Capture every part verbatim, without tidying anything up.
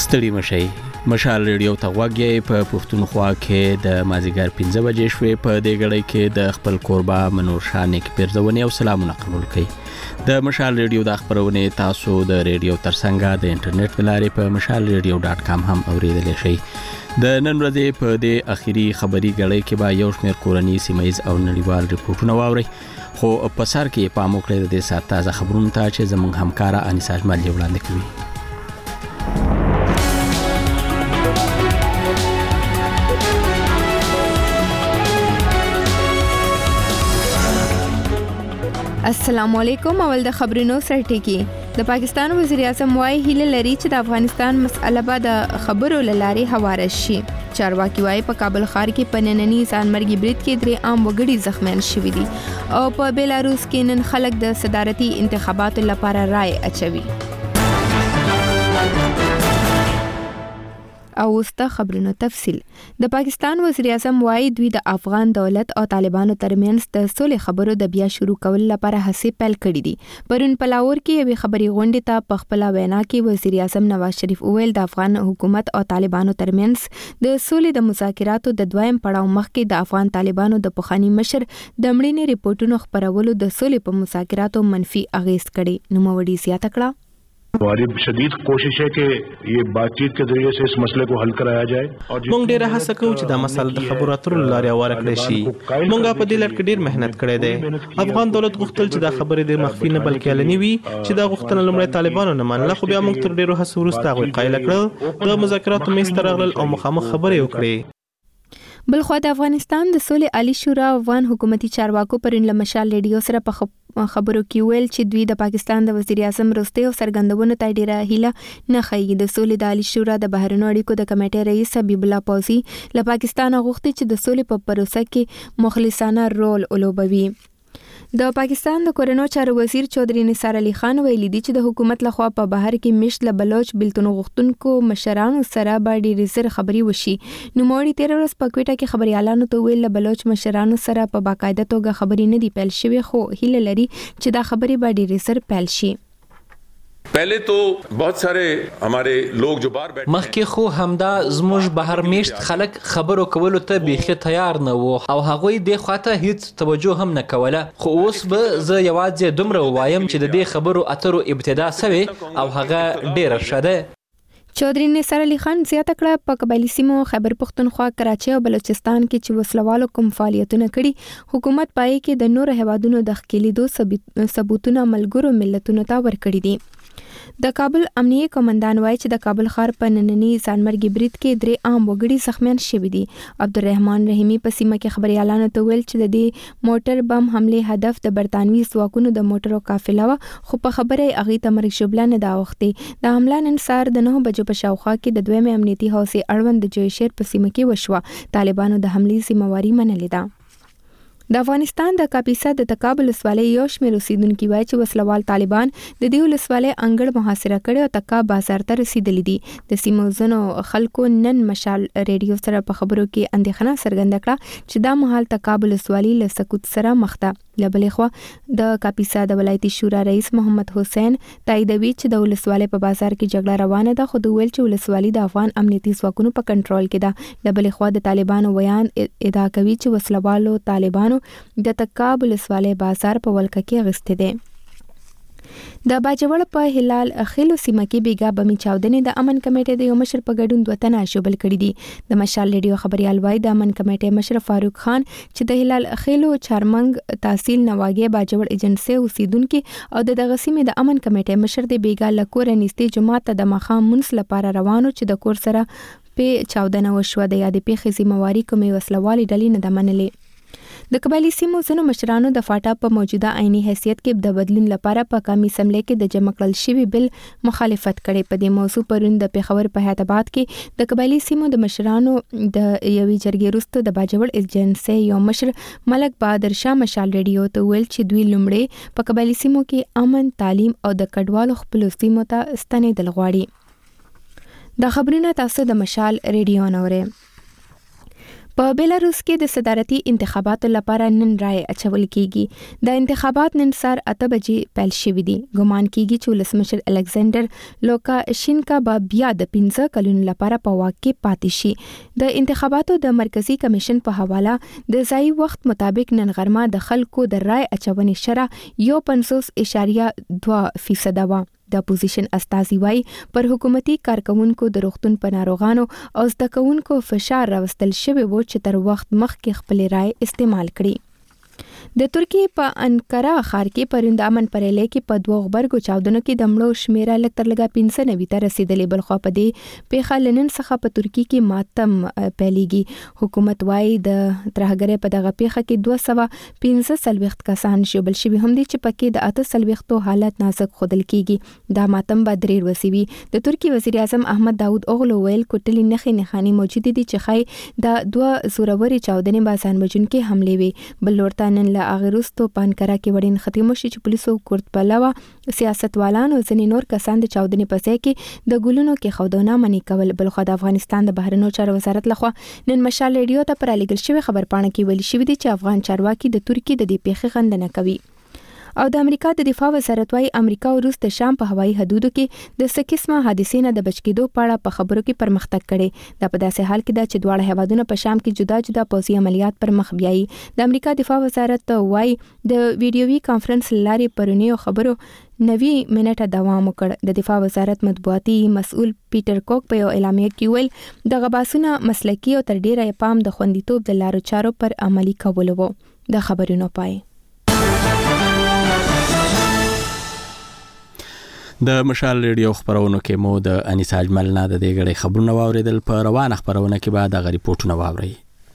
ستړي مشي. مشال ریډیو ته غوږی په پښتونخوا کې د مازیګر پنځه بجې شوې. په دې غړي کې د خپل کوربا منور شانک پیرزونی او سلامونه قبول کړئ. د مشال ریډیو د خبرونه تاسو د ریډیو ترڅنګ د انټرنیټ بلاري په مشال ریډیو ډاټ کام هم اوریدلی شئ. د نن ورځې په دې اخیری خبري غړي کې به یو شمېر کورنی سیمایز او نړیوال ریپورتونه واورئ. خو په سر کې پام وکړئ د سات تازه خبرونو ته چې زموږ همکارا انیسا اجمل وړاندې کوي. السلام علیکم. اول د خبرونو سرټکی. د پاکستان وزیر اعظم وايي هیله لري چې د افغانستان مسأله به د خبرو لاري هواره شي. چارواکي وايي په کابل ښار کې په نننی ځانمرګي برید کې درې عام وګړي زخمیان شوي دي او په بیلاروس کې نن خلک د صدارتي انتخاباتو لپاره رائے اچوي. او وسته خبرونو تفصیل. د پاکستان وزیر اعظم وايي دوی د افغان دولت او طالبانو ترمنځ د سولې خبرو د بیا شروع کولو لپاره هڅې پیل کړې دي. پرون په لاهور کې یوې خبري غونډې ته په خپل وینا کې وزیر اعظم نواز شریف وویل د افغان حکومت او طالبانو ترمنځ د سولې د مذاکراتو د دویم پړاو مخکې د افغان طالبانو د پخوانی مشر د مړینې ریپورتونو خبرولو د سولې په مذاکراتو منفي اغیز کړي. نوموړي زیاته کړه हमारी शदीद कोशिश है कि ये बातचीत के जरिए से इस मसले को हल कराया जाए. موږ ډېر هڅه کوو چې دا مسله د خبرو اترو لارې هواره کړی شي. موږ په دې لړ کې ډېر مهنت کړی دی. افغان دولت غوښتل چې دا خبرې د مخفي نه بلکې علني وي چې دا غوښتنه لومړی طالبانو نه منله، خو بیا موږ تر ډېرو هڅو وروسته هغوی قایله کړل، د مذاکراتو میز ته راغلل او مخامخ خبرې وکړې. بلخوا د افغانستان د سولې عالی شورا افغان حکومتي چارواکو پرون له مشال ریډیو سره په خبرو کې ویل چې دوی د پاکستان د وزیر اعظم رستي او سرګندونو ته ډیره هیله نه ښیي. د سولې د عالی شورا د بهرنیو اړیکو د کمیټې رئیس حبیب الله پوزي له پاکستان غوښتي چې د سولې په پروسه کې مخلصانه رول ولوبوي. د پاکستان د کورونو چارو وزیر چودري نثار علي خان ویلي دی چې د حکومت لخوا په بهر کې مشت له بلوچ بلتون غوښتونکو مشرانو سره به ډېرې زر خبري وشي. نوموړي تیر ورځ په کوټه کې خبريالانو ته ویل بلوچ مشرانو سره په باقاعده توګه خبري نه دی پیل شوی، خو هیله لري چې دا خبري به ډېرې زر پیل شي. पहले तो बहुत सारे हमारे लोग जो बाहर बैठे مخکې خو همدا زموږ بهر میشت خلک خبرو کولو ته بیخي تیار نه وو او هغوی دې خواته هیڅ توجه هم نه کوله. خو اوس به زه یوازې دومره ووایم چې د دې خبرو اترو ابتدا سوې او هغه ډیره ښه ده. چودري نثار علي خان زیاته کړه په قبایلی سیمو خیبر پختونخوا، کراچۍ او بلوچستان کې چې وسلوالو کوم فعالیتونه کړي، حکومت پای کې د نورو هیوادونو د ښکېلیدو ثبوتونه ملګرو ملتونو ته ورکړي دي. د کابل امنیه قومندان وایي چې د کابل ښار په نننی ځانمرګي برید کې درې عام وګړي زخمیان شوي دي. عبدالرحمن رحیمي په سیمه کې خبريالانو ته ویل چې د دې موټر بم حمله هدف د برتانوي ځواکونو د موټرو قافله وه، خو په خبره یې هغې ته مرګ ژوبله نه ده اوښتې. د حمله نن سهار د نهو بجو په شاوخوا کې د دویمې امنیتي حوزې اړوند د جویشیر په سیمه کې وشوه. طالبانو د حملې ذمهواري منلې ده. د افغانستان د کاپیسا د تکاب ولسوالۍ یو شمېر اوسیدونکي وایي چې وسلوال طالبان د دې ولسوالۍ انګړ محاصره کړی او تکاب بازار ته رسیدلی دي. د سیمو ځینو خلکو نن مشال ریډیو سره په خبرو کې اندېښنه څرګنده کړه چې دا مهال تکاب ولسوالۍ له سقوط سره مخ ده. له بلې خوا د کاپیسا د ولایتي شورا رئیس محمد حسین تاییدوي چې د ولسوالۍ په بازار کې جګړه روانه ده، خو د ویل چې ولسوالۍ د افغان امنیتي ځواکونو په کنټرول کې ده. له بلې خوا د طالبانو ویان ادعا کوي چې وسلوالو طالبانو د تکاب ولسوالۍ بازار په ولکه کې اخیستی دی. د باجوړ په هلال خیلو سیمه کې بیګا بمی چاودنې د امن کمیټې د یو مشر په ګډون دوه تنه شوبل کړي دي. د مشال ریډیو خبريال وایي د امن کمیټې مشر فاروق خان چې د هلال خیلو چارمنګ تحصیل نواګي باجوړ ایجنسي اوسیدونکو او د دغه سیمې د امن کمیټې مشر د بیګا لکور نيستي جماعت د مخام منس لپاره روانو چې د کور سره په چاودنه وشوه. د یادې پیښې ذمہواری کومې وسلوالي ډلې نه ده منلې. د قبایلی سیمو ځینو مشرانو د فاټا په موجوده عیني حیثیت کې د بدلون لپاره په قومي اسمبلی کې د جمع کړل شوي بل مخالفت کړي. په دې موضوع پرون د پیښور په حیات آباد کې د قبایلی سیمو د مشرانو د یوې جرګې وروسته د باجوړ ایجنسي یو مشر ملک بهادر شاه مشال ریډیو ته ویل چې دوی لومړی په قبایلی سیمو کې امن، تعلیم او د کډوالو خپلو سیمو ته ستنېدل غواړي. د خبرونه تاسو د مشال ریډیو نورې. په بیلاروس کې د صدارتي انتخاباتو لپاره نن رائے اچول کیږي. د انتخابات نن سهار اته بجې پیل شوي دي. ګمان کیږي چې ولسمشر الکساندر لوکاشینکا به بیا د پنځه کلونو لپاره په واک کې پاتې شي. د انتخاباتو د مرکزی کمیشن په حواله د ځای وخت مطابق نن غرمه د خلکو د رائے اچونې شرح یو پنځوس اعشاریه دوه فیصد وه. د اپوزیشن استازي وایي پر حکومتي کارکونکو د روغتون په ناروغانو او زده کوونکو فشار راوستل شوی و چې تر وخت مخکې خپل رائے استعمال کړي. د ترکیې په انکارا ښار کې پرونده امن پرېلې کې په دوه غبرګو چاودنو کې د مړو شمیره لږ تر لږه پنځه نوي ته رسیدلې. بل خوا په دې پیښه لنن څخه په ترکیې کې ماتم پیلېږي. حکومت وایي د ترهګرۍ په دغه پیښه کې دوه سوه پنځه څلوېښت کسان ژوبل شوي هم دي چې پکې د اته څلوېښتو حالت نازک ښودل کېږي. دا ماتم به درې ورځې وي. د ترکیې وزیر اعظم احمد داود اوغلو ویل کوټلې نښې نښانې موجودې دي چې ښایي دا دوه زورورې چاودنې به ځان وژونکې حملې وي. بل لور ته نن له هغې وروستو په انکارا کې وړین ختم شي چې پولیسو کورت پلوه سیاستوالان او ځینې نور کسان د چاودنې په ځای کې د ګلونو کې خودونه منې کول. بلخوا د افغانستان د بهرنیو چارو وزارت لخوا نن مشال ریډیو ته پرالېږل شوې خبرپاڼه کې ویل شوي دي چې افغان چارواکي د ترکیې د دې پیښې غندنه کوي. او د امریکا د دفاع وزارت وايي امریکا او روس د شام په هوایي حدودو کې د څه قسمه حادثې نه د بچ کېدو په اړه په خبرو کې پرمختګ کړي. دا په داسې حال کې ده چې دواړه هیوادونه په شام کې جدا جدا پوځي عملیات پر مخ بیایي. د امریکا دفاع وزارت وايي د ویډیوي کانفرنس لارې پرونیو خبرو نوي منټه دوام وکړ. د دفاع وزارت مطبوعاتي مسؤل پیټر کوک په یو اعلامیه کې ویل د غباسونه مسلکي او تر ډیره پام د خوندیتوب د لارو چارو پر عملی کولو وو. د خبرونو پای د مشال ریډیو خبرونو کې مو د انیسا اجمل نه د دې غړي خبرونه واوریدل. په روانه خبرونه کې بعد غری پورتونه واوري.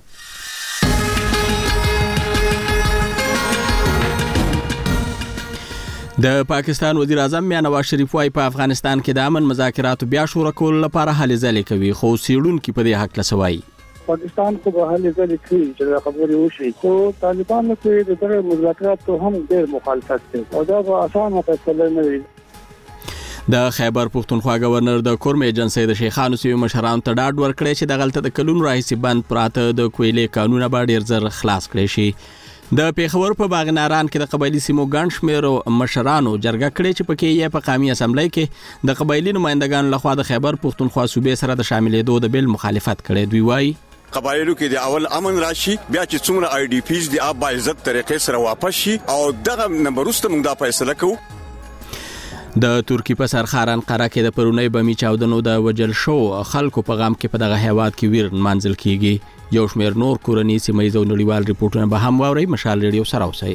د پاکستان وزیر اعظم میاں نواز شریف وايي په افغانستان کې د امن مذاکراتو بیا شروع کول لپاره هلې ځلې کوي. خو سیړونکو په دې حق لسوي پاکستان کو به هلې ځلې کوي چې خبرې وشي. خو طالبانو کې د دغه مذاکراتو هم ډېر مخالفت کوي او دا به اسانه فیصله نه وي. د خیبر پښتونخوا گورنر د کورم ایجنسی د شیخانو سیمې مشرانو ته ډاډ ورکړی چې د غلطه د کلونو راهیسې بند پراته د کویلې قانون به ډیر زر خلاص کړی شي. د پیښور په باغناران کې د قبایلی سیمو ګڼ شمېر مشرانو جرګه کړې چې پکې یې په قومي اسمبلی کې د قبایلی نمائندګانو لخوا د خیبر پښتونخوا صوبې سره د شاملېدو د بل مخالفت کړي. دوی وایي قبایلو کې د اول امن راشي بیا چې څومره آی ډي پیز د اب عزت طریقې سره واپس شي او دغه نمبرسته موږ دا فیصله کوو. د ترکی په سرخارن قره کې د پرونی بمی چاودنو د وجل شو خلکو په غام کې په دغه هیواد کې ویر منځل کیږي. یو شمېر نور کورنی سیمه ییز نړیوال ریپورتونه به هم واوري. مشال ریډیو سره اوسئ.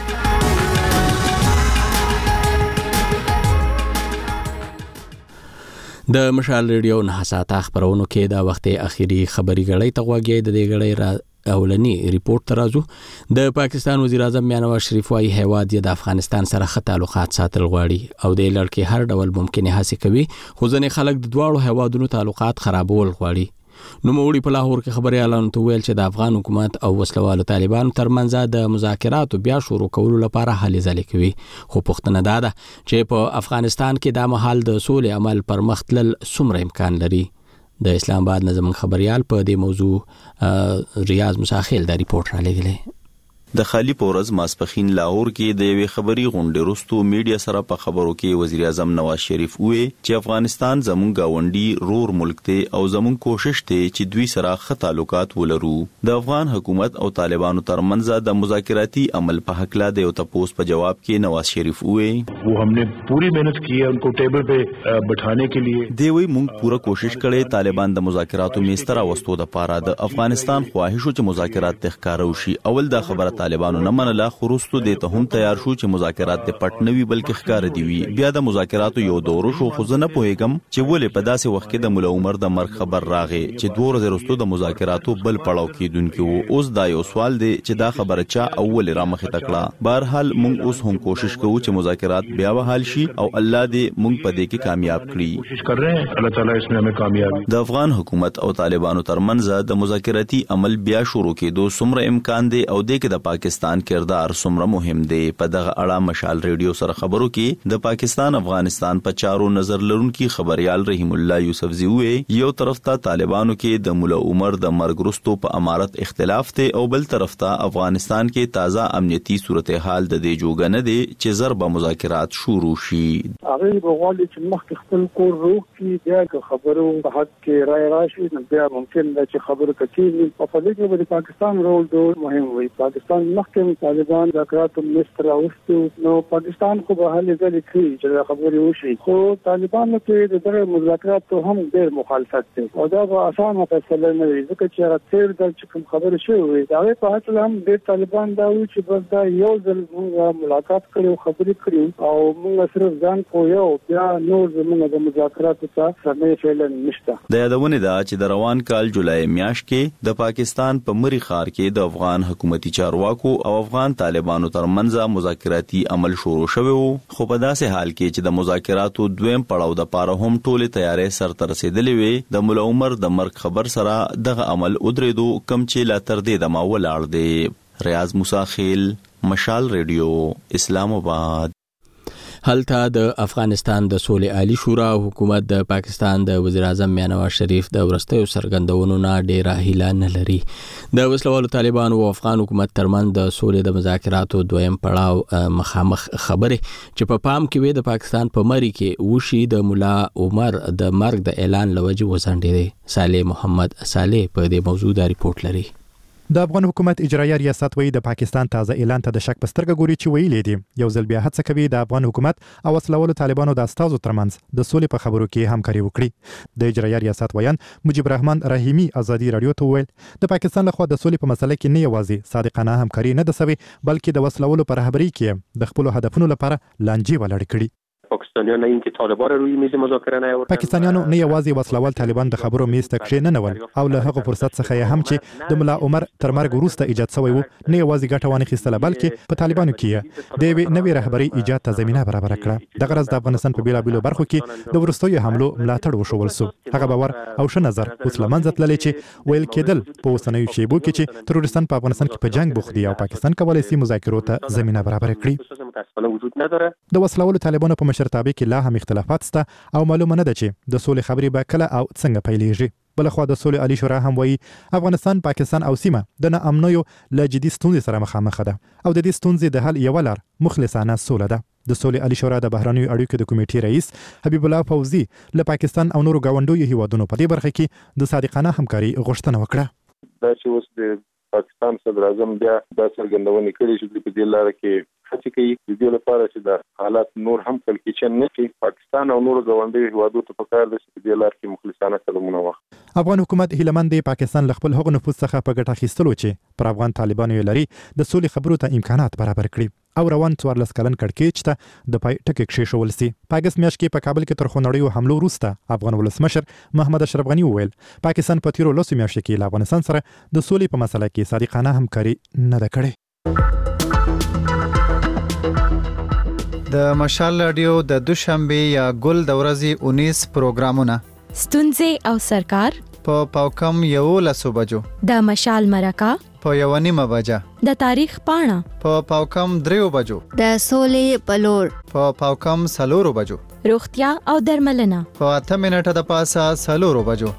د مشال ریډیو نه ساعته خبرونو کې د وخت اخیری خبري غړې ته غوږی د دې غړې را اولنی ریپورت ترازو. د پاکستان وزیر اعظم میاں نواز شریف وايي هیواد یې د افغانستان سره ښه تعلقات ساتل غواړي او د لړکې هر ډول ممکنه هڅه کوي. خو ځینې خلک د دواړو هیوادونو تعلقات خرابول غواړي. نو موړي په لاهور کې خبري اعلان ته ویل چې د افغان حکومت او وسلوالو طالبانو ترمنځ د مذاکراتو بیا شروع کولو لپاره هلې ځلې کوي. خو پوښتنه دا ده چې په افغانستان کې د مهال د سولې عمل پر مخ تلل څومره امکان لري. د اسلام آباد نظم خبريال په دې موضوع ریاض مساخیل دا ریپورت را لګلې. د خالی پورز ماسپخین لاهور کې د یوې خبري غونډې وروسته میډیا سره په خبرو کې وزیر اعظم نواز شریف وې چې افغانستان زموږ گاونډي رور ملک ته او زموږ کوشش ته چې دوی سره ښه تعلقات ولرو. د افغان حکومت او طالبانو ترمنځ د مذاکراتي عمل په حق لا د یو تپوس په جواب کې نواز شریف وې वो हमने पूरी मेहनत की है उनको टेबल पे बैठाने के लिए. دی وی موږ پوره کوشش کړې طالبان د مذاکراتو میستر واستو د پاره د افغانستان خواهشو چې مذاکرات تخکارو شي. اول دا خبره طالبانو نه منله خو وروسته د ته هم تیار شو چې مذاکرات د پټ نوي بلکې ښکار دی وي. بیا د مذاکراتو یو دور شو خو زه نه پوهیږم چې ولې په داسې وخت کې د مولا عمر د مرګ خبر راغې چې دوه ورځې وروسته د مذاکراتو بل پړاو کېدونکي وو. اوس دا یو سوال دی چې دا خبره چا اول را مخې تکړه. بهرحال موږ اوس هم کوشش کوو چې مذاکرات بیا وحال شي او الله دې موږ په دې کې کامیاب کړي. کوشش کر رہے ہیں اللہ تعالی اس میں ہمیں کامیابی. د افغان حکومت او طالبانو ترمنځ د مذاکراتي عمل بیا شروع کېدو څومره امکان دی او د کې د پاکستان کردار څومره مهم دی. په دغه اړه مشال ریډیو سره خبرو کې د پاکستان افغانستان په چارو نظر لرونکي خبريال رحیم الله یوسفزی وې یو طرف ته طالبانو کې د مولا عمر د مرګ وروسته په امارت اختلاف ته او بل طرف ته افغانستان کې تازه امنیتي صورتحال د دې جوګه نه دی چې ضرب مذاکرات شروع شي. هغه بغواړي چې مخکې خپل کور روغ کړي، بیا خبرو په حق کې رائے راشي، نو بیا ممکن ده چې خبرو کوي. په دې کې د پاکستان رول ډېر مهم وي. پاکستان مخکې طالبان مذاکرات مستر اوستو، نو پاکستان خو به هلې ځلې کوي چې خبرې وشي، خو طالبانو کې د دغه مذاکرات هم ډېر مخالفت دی او دا به اسانه فیصله نه وي، ځکه چې راځي د کوم خبرې شوې دا په هڅه هم ډېر طالبان دا وایي چې بس دا یو ځل موږ ملاقات کړو، خبرې کړو او موږ صرف ځان کو یو بیا نور زموږ د مذاکراتو څخه سمې فعلا نشته. د یادونه ده چې د روان کال جولای میاشت کې د پاکستان په مری ښار کې د افغان حکومتي چارواکو او افغان طالبانو ترمنځ مذاکراتي عمل شروع شوی وو، خو په داسې حال کې چې د مذاکراتو دویم پړاو د پاره هم ټوله تیارې سر ته رسیدلې وي، د مولا عمر د مرګ خبر سره دغه عمل ودرېدو، کم چې لا تر دې د ما ولاړ دی. ریاض موسی خیل، مشال ریډیو، اسلام آباد. هلته د افغانستان د سولې عالی شورا حکومت د پاکستان د وزیر اعظم نواز شریف د ورستیو سرګندونو نه ډیره هیله نه لري. د وسلوالو طالبانو او افغان حکومت ترمن د سولې د مذاکراتو دویم پړاو مخامخ خبره چې په پام کې وي د پاکستان په مری کې وشي د مولا عمر د مرګ د اعلان لوجه وزنډي. صالح محمد صالح په دې موضوع دا ریپورت لري. د افغان حکومت اجرایه ریاست وایي د پاکستان تازه اعلان ته د شک پسترګه ګوري چې ویلي دي یو ځل بیا هڅه کوي د افغان حکومت او وسلوالو طالبانو د استازو ترمنځ د سولې په خبرو کې همکاري وکړي. د اجرایه ریاست ویان مجيب رحمان رحیمی ازادي رادیو ته ویل د پاکستان لخوا د سولې په مسله کې نه یوازې صادقانه همکاري نه ده سوي، بلکې د وسلوالو پر رهبري کې د خپل هدفونو لپاره لانجې ولاړ کړي. پاکستانیان نه اینکه طالبان رو روی میز مذاکره نیاوردن، پاکستانیانو نه یوازې وسلوال طالبان د خبرو میز ته کښې نه ول او له هغه فرصت څخه هم چې د مولا عمر تر مرګ وروسته ایجاد شوی وو نه یوازې ګټه وانه خیستله، بلکې په طالبانو کې د یوې نوې رهبري ایجاد ته زمينه برابر کړه. د غرض د افغانستان په بیلابیلو برخو کې د ورستیو حملو ملاتړ وشول سو. هغه باور او ش نظر اوس لمنځه تللی چې ویل کېدل په اوسنیو شیبو کې چې تروریستان په افغانستان کې په جنگ بوخت دي او پاکستان کولای شي مذاکرو ته زمينه برابر کړي. د وسلوالو طالبانو په مشرتابه کې لا هم اختلافات سته او معلومه نه ده چې د سولې خبرې به کله او څنګه پیلېږي. بلخوا د سولې عالی شورا هم وایي افغانستان، پاکستان او سیمه د نه امنیو له جدي ستونزې سره مخامخ ده او د دې ستونزې د حل یو لار مخلصانه سوله ده. د سولې عالی شورا د بهرنیو اړیکو د کمیټې رئیس حبیب الله فوزي له پاکستان او نورو گاونډیو هیوادونو په دې برخه کې د صادقانه همکاري غوښتنه وکړه. دا چې اوس د پاکستان صدر اعظم بیا د څرګندونې کړې چې په دې لار کې هڅه کوي د دې لپاره چې د حالات نور هم کلکچن نه شي. پاکستان او نور ګاونډي هیوادو ته پکار دي چې په دې لار کې مخلصانه قدمونه واخلي. افغان حکومت هیلمند دی پاکستان له خپل هغو نفوذ څخه په ګټه اخیستلو چې پر افغان طالبانو یې لري د سولې خبرو ته امکانات برابر کړي او روان څوارلس کلن کړکېچ ته د پای ټکی کېښول سي. په اګست میاشت کې په کابل کې تر خونړیو حملو وروسته افغان ولسمشر محمد اشرف غنی وویل پاکستان په تیرو لسو میاشتو کې له افغانستان سره د سولې په مسله کې صادقانه همکاري نه ده کړې. د مشال رادیو د دوشنبه یا ګل د ورځې اونیس پروګرامونه ستونزې او سرکار په پاوکم یو لسو بجو، د مشال مرکه په یو نیمه بجه، د تاریخ پاڼه په پاوکم دریو بجو، د سولې پلور په پاوکم سلورو بجو، روغتیا او درملنه په اته منټه د پاسه سلورو بجو.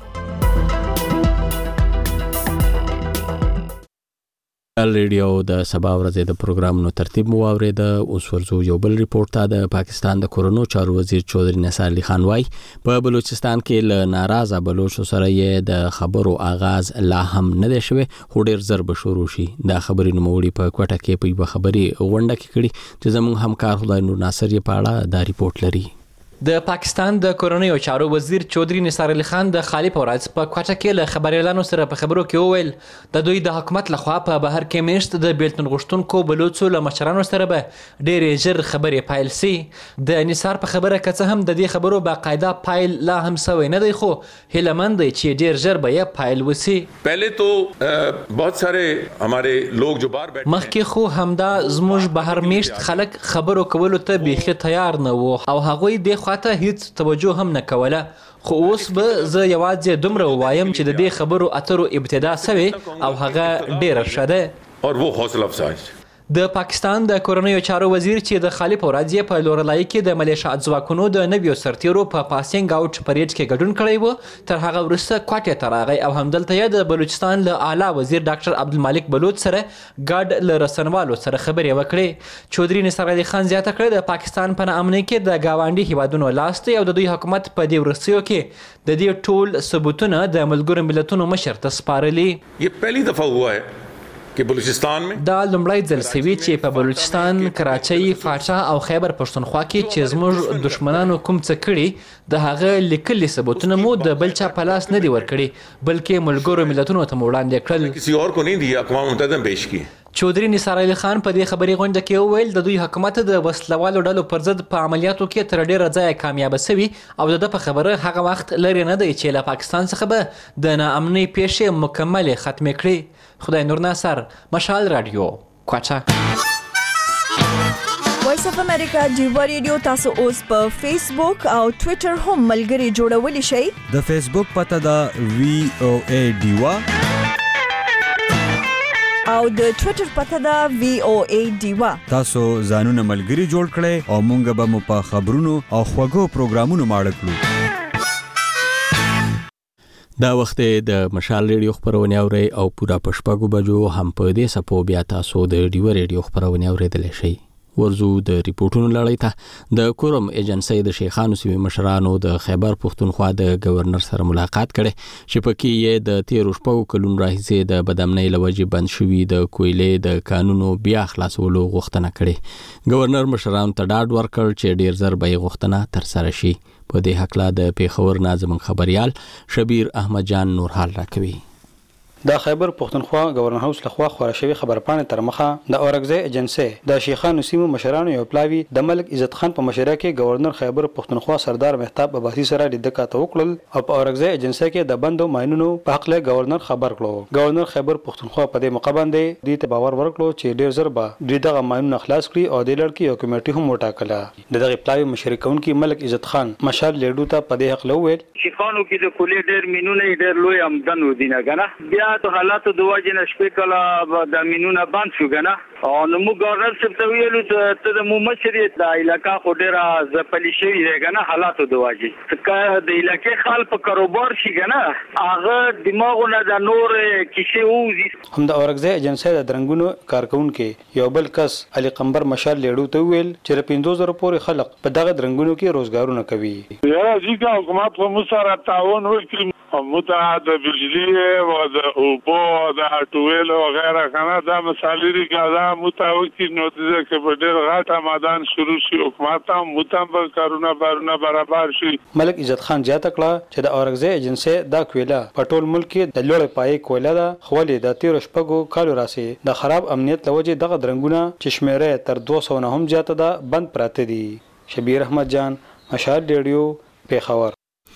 ریډیو د سبا ورځې د پروګرامونو ترتیب مو واورید. اوس ورځو یو بل ریپورت ته. د پاکستان د کورونو چارو وزیر چودري نثار علي خان وايي په بلوچستان کې ل ناراضه بلوچو سره یې د خبرو آغاز لا هم نه دی شوی، خو ډیر زر به شروع شي. دا خبرې نوموړي په کوټه کې په یوه خبري غونډه کې کړي چې زموږ همکار خدای نور ناصر یې په اړه دا ریپورت لري. د پاکستان د کورنیو چارو وزیر چودري نثار علي خان د خالي پورز په کوټه کې له خبريالانو سره په خبرو کې وویل د دوی د حکومت لخوا په بهر کې میشت د بیلتون غشتونکو بلوچو له مشرانو سره به ډېرې ژر خبرې پایل سي. د نثار په خبره که څه هم د دې خبرو باقاعده پایل لا هم سوی نه دی، خو هیلمند دی چې ډېر ژر به یې پایل وسی. پہلے تو بہت سارے ہمارے لوگ جو بار بیٹھے مخکې خو همدا زموږ بهر میشت خلک خبرو کولو ته بیخي تیار نه وو او هغوی د خواته هیڅ توجه هم نه کوله، خو اوس به زه یوازې دومره ووایم چې د دې خبرو اترو ابتدا سوې او هغه ډېره ښه ده. और वो हौसला अफजाई. د پاکستان د کورنیو چارو وزیر چې د خالي پورادزي په لورلای کې د ملیشیا ځواکونو د نویو سرتیرو په پاسینګ اوټ پریډ کې ګډون کړی و تر هغه وروسته کوټې ته راغی او همدلته یې د بلوچستان له اعلی وزیر ډاکټر عبدالمالک بلوچ سره ګډ له رسنوالو سره خبرې وکړې. چودري نثار علي خان زیاته کړې د پاکستان په نامنۍ کې د گاونډي هیوادونو لاس دی او د دوی حکومت په دې وروستیو کې د دې ټول ثبوتونه د ملګرو ملتونو مشر ته سپارلي. یہ پہلی دفعہ ہوا ہے کہ بلوچستان میں دا لومړی ځل سوي چې په بلوچستان، کراچۍ، فاټا او خیبر پښتونخوا کې چې زموږ دشمنانو کوم څه کړي د هغه لیکلي ثبوتونه مو د بل چا په لاس نه دي ورکړي بلکې ملګرو ملتونو ته مو وړاندې کړل. کسی اور کو نہیں دیا، اقوام متحدہ میں پیش کی. چودري نثار علي خان په دې خبري غونډه کې وویل د دوی حکومت د وسلوالو ډلو پر ضد په عملیاتو کې تر ډیره ځایه کامیاب شوی او د په خبره هغه وخت لري نه دی چې له پاکستان څخه به د ناامنۍ پیښې مکمل ختم کړي. خدای نور ناصر، مشال رادیو، کوټه. وایس اف امریکا ډیوا ریډیو تاسو اوس په فیسبوک او ټوئیټر هم ملګري جوړولی شئ. د فیسبوک پته دا وی او ای ډیوا او د ټوئیټر پته دا وی او ای ډیوا. تاسو ځانونه ملګري جوړ کړئ او مونږ به مو په خبرونو او خوږو پروګرامونو ماړه کړو. دا وخت د مشال ریډیو خبرونه اوري او پورا پښپاګو بجو هم په دې سپو بیا تاسو د ډیو ریډیو خبرونه اوریدل شي. ورزو د ریپورتونو لړۍ ته د کورم ایجنسی د شیخانو سیمې مشرانو د خیبر پښتونخوا د گورنر سره ملاقات کړي چې پکې یې د تیرو شپږو کلونو راهیسې د بدامنۍ لوجې بند شوي د کویلې د قانونو بیا خلاصولو غوښتنه کړې. گورنر مشرانو ته ډاډ ورکړ چې ډیر زر به غوښتنه تر سره شي. په دې حق لا د پیښور ناظم خبريال شبیر احمد جان نور حال راکوي. د خیبر پښتونخوا گورنر هاوس لخوا خبره شوی خبرپاڼې تر مخه د اورګزی ایجنسی د شیخانو سیمو مشرانو یو پلاوی د ملک عزت خان په مشوره کې گورنر خیبر پښتونخوا سردار مهتاب عباسی سره لیدل کاته وکړل او په اورګزی ایجنسی کې د بندو ماینونو په حق له گورنر خبر کړو. گورنر خیبر پښتونخوا په دې موقع باندې دې ته باور ورکړو چې ډیر زر به دوی دغه ماینونه خلاص کړي او د لړکی یو کمیټه هم وټاکله. دغه پلاوی مشرکونکي ملک عزت خان مشال لیډو ته په دې حق له ویل شیخانو کې د کولې ډیر مینونه ډیر لوی آمدن ودینه کنه بیا ته حالات د واجنه شپې کله د مینونه بند شو کنه او نو موږ گورنر صاحب ته ویلو ته د مو مشرې د علاقې خو ډیره ځپلې شوې ده کنه حالات د واجی څنګه د علاقې خال په کاروبار شي کنه هغه دماغونه د نور کیسه وزي. هم د اورګزی ایجنسی د درنګونو کارکونکو یو بل کس علي قمبر مشال لیډو ته ویل چې پنځه زره پورې خلک په دغه درنګونو کې روزګارونه کوي. یا ځکه حکومت په مسره تعاون وکړي متعهد بجلی و د اوبو د ټویل او غیره کنه دا مسالې لري دا متوکي نو د کبډر غاټه مادان شروع شي حکومت هم متمبر کارونه بارونه برابر شي. ملک عزت خان جاته کړه چې د اورګزی ایجنسی دا کویلا په ټول ملک کې د لوړ پای کویلا ده خولې د تیر شپږو کالو راسي د خراب امنیت لوجه دغه درنګونه چې شمیره تر دوه سوه نه هم زیاته ده بند پراته دي. شبیر احمد جان، مشال ریډیو، پیښور.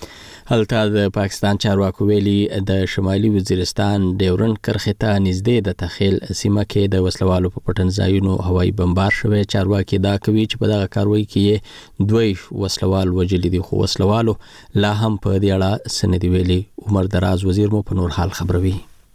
هلته د پاکستان چارواکو ویلي د شمالي وزیرستان ډیورنډ کرښې ته نږدې د تخیل سیمه کې د وسلوالو په پټن ځایونو هوایي بمبار شوی. چارواکي دا کوي چې په دغه کاروي کې دوی وسلوال وجلي دي خو وسلوالو لا هم په دې اړه څه نه دي ویلي. عمر دراز وزیر مو په نور حال خبروي.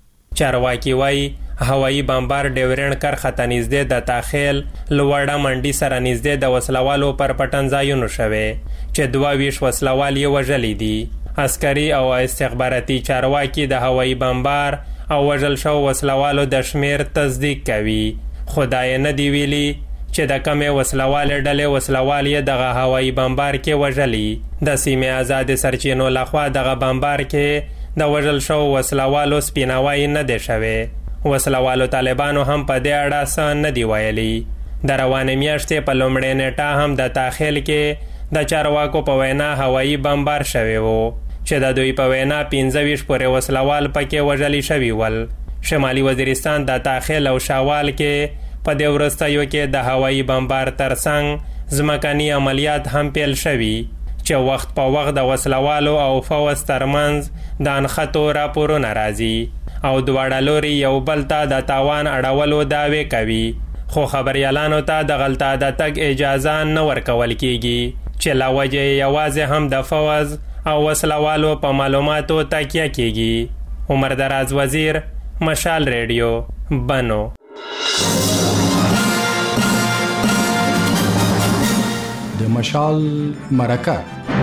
چارواکي وایي هوایي بمبار ډیورنډ کرښه ته نږدې د تخیل لوړه منډي سره نږدې د وسلوالو پر پټن ځایونو شوی چې دوه ویشت وسلوال یې وژلي دي. عسکري او استخباراتي چارواکي د هوایي بمبار او وژل شو وسلوالو د شمیر تصدیق کوي. خدای نه دی ویلي چې د کمې وسلوال ډلې وسلوال یې دغه هوایي بمبار کې وژلي. د سیمې آزاد سرچینو لخوا دغه بمبار کې د وژل شو وسلوالو سپیناوی نه دی شوی. وسلوالو طالبانو هم په دې اړه څه نه دی ویلي. د روانې میاشتې په لومړۍ نیټه هم د تاخیل کې د چارواکو په وینا هوایي بمبار شوی وو چې د دوی په وینا پنځه ویشت پورې وسلوال پکې وژلي شوي ول. شمالي وزیرستان د تاخیل او شاوال کې په دې وروستیو کې د هوایي بمبار ترڅنګ ځمکني عملیات هم پیل شوي چې وخت په وخت د وسلوالو او فوز ترمنځ د انخطو راپورونه راځي او دواړه لوري یو بل ته د تاوان اړولو دعوې کوي خو خبريالانو ته د غلطه د تګ اجازه نه ورکول کیږي چې لا وجه یوازې هم د فوز او وسلوالو په معلوماتو تکیه کیږي. عمر دراز وزیر، مشال ریډیو، بنو. د مشال مرکه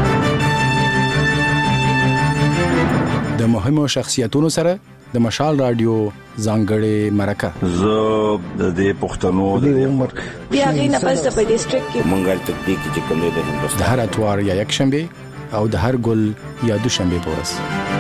د مهمو شخصیتونو سره د مشال رادیو ځانګړې مرکه زه د دې پښتنو د عمر بیا غینه پس په ډیسټریکټ کې منګل تکتیک چې کوم دی د هندوستان د هر اتوار یا یک شنبه او د هر ګل یا دوشنبه پورس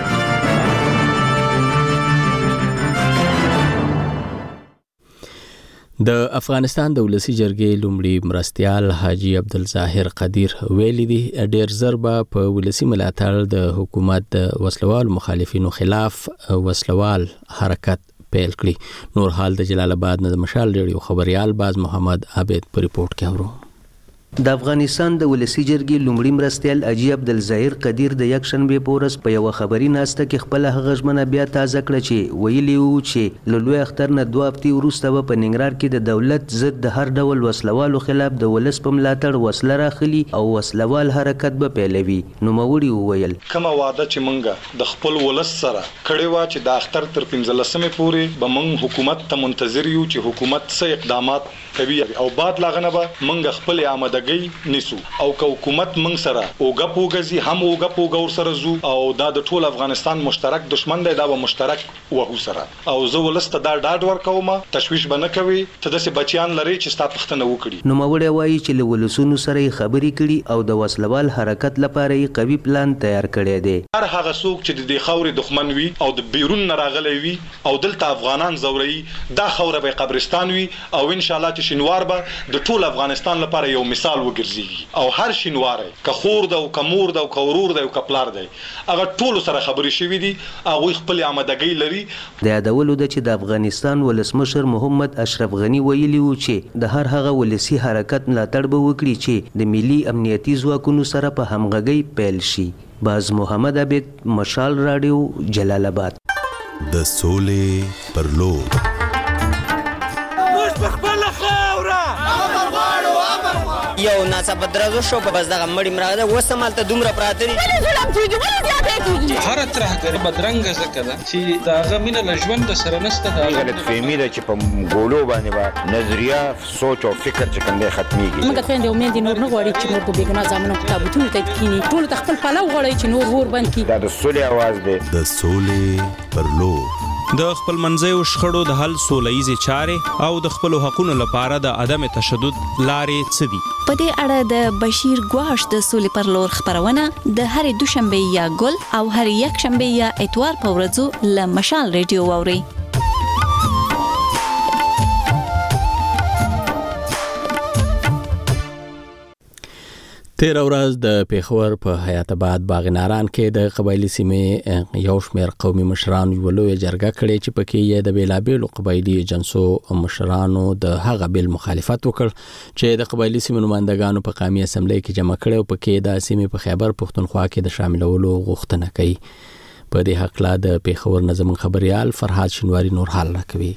د افغانستان د ولسی جرګې لومړي مرستيال حاجی عبدالظاهر قدیر ویلي دی ډیر ضربه په ولسی ملاتړ د حکومت د وسلوال مخالفینو خلاف وسلوال حرکت پیل کړی. نور حال د جلال آباد نه د مشال ریډیو خبريال باز محمد عابد په ریپورت کې اورو. د افغانستان د ولسی جرګې لومړي مرستيال حاجی عبدالظاهر قدیر د یک شنبه پورس په یو خبري ناسته کې خپل هغه ژمنه بیا تازه کړه چې ویلي وو چې له لوی اختر نه دوه هفتې وروسته په ننګرهار کې د دولت ضد د هر ډول وسلوالو خلاف د ولس په ملاتړ وسله راخلي او وسلوال حرکت به پیلوي. نو موري وویل کومه وعده چې مونږه د خپل ولس سره کړې و چې د اختر تر پنځلسمې پورې به مونږ حکومت ته منتظر یو چې حکومت څه اقدامات کوي او بعد لاغنه به مونږ خپل آماده نیسو او که حکومت منګ سره اوګه پوګزي هم اوګه پوګور سره زو او دا د ټول افغانستان مشترک دشمن دی دا به مشترک وهو سره او زه ولسته دا ډاډ ورکوم تشويش بنه کوي ته د بچیان لري چې ستا پښتنه وکړي. نو موري وایي چې له ولسونو سره خبرې کړي او د وسلوال حرکت لپاره یې قوي پلان تیار کړی دی. هر هغه څوک چې د خاورې دښمن وي او د بیرون نراغلي وي او دلته افغانان زوري دا خوره به قبرستان وي او ان شاء الله چې شینوار به د ټول افغانستان لپاره یو مثال وګرځي او هر شینوار که خور ده او کمور ده او کورور ده او کپلار ده هغه ټول سره خبرې شوې دي او خپل آمادګۍ لري. د یادولو د چې د افغانستان ولسمشر محمد اشرف غنی ویلي و چې د هر هغه ولسی حرکت ملاتړ به وکړي چې د ملي امنیتي ځواکونو سره په همغږۍ پیل شي. باز محمد عابد مشال رادیو جلال آباد. د سولې پر لور یو ناڅاپه درزو شو په بس دغه مړی مراغه وسمالته دومره پراته دي ظلم کیږي ولې زیاته کیږي هر ترخ غری بدرنګ زکه ده چې داغه مینه لژوند سره نسته دا غلط فهمي ده چې په ګولو باندې با نظریه سوچ او فکر چې کنده ختميږي. موږ ته د امید نور نه غواړي چې نور په بیګنا ځامنو کتابونه ته کینی ټول خپل پلو غواړي چې نور ور بند کی دا د سولې आवाज ده د سولې پر لور د خپل منځیو شخړو د حل سولهیزې چارې او د خپل حقوقو لپاره د عدم تشدد لارې څه دي. په دې اړه د بشیر ګواش د سولې پر لور خبرونه د هر دوشنبه یا ګل او هر یک شنبه یا اتوار په ورځو له مشال ریډیو واوري. تیر ورځ د پیښور په حیات آباد باغناران کې د قبایلی سیمې یو شمېر قومي مشران یو لوی جرګه کړې چې پکې یې د بیلابېلو قبایلی جنسو مشرانو د هغه بل مخالفت وکړ چې د قبایلی سیمې نمائندګانو په قومي اسمبلی کې جمع کړي او پکې د سیمې په خیبر پښتونخوا کې د شاملولو غوښتنه کوي. په دې حق لا د پیښور نظم خبريال فرحات شنواری نور حال راکوي.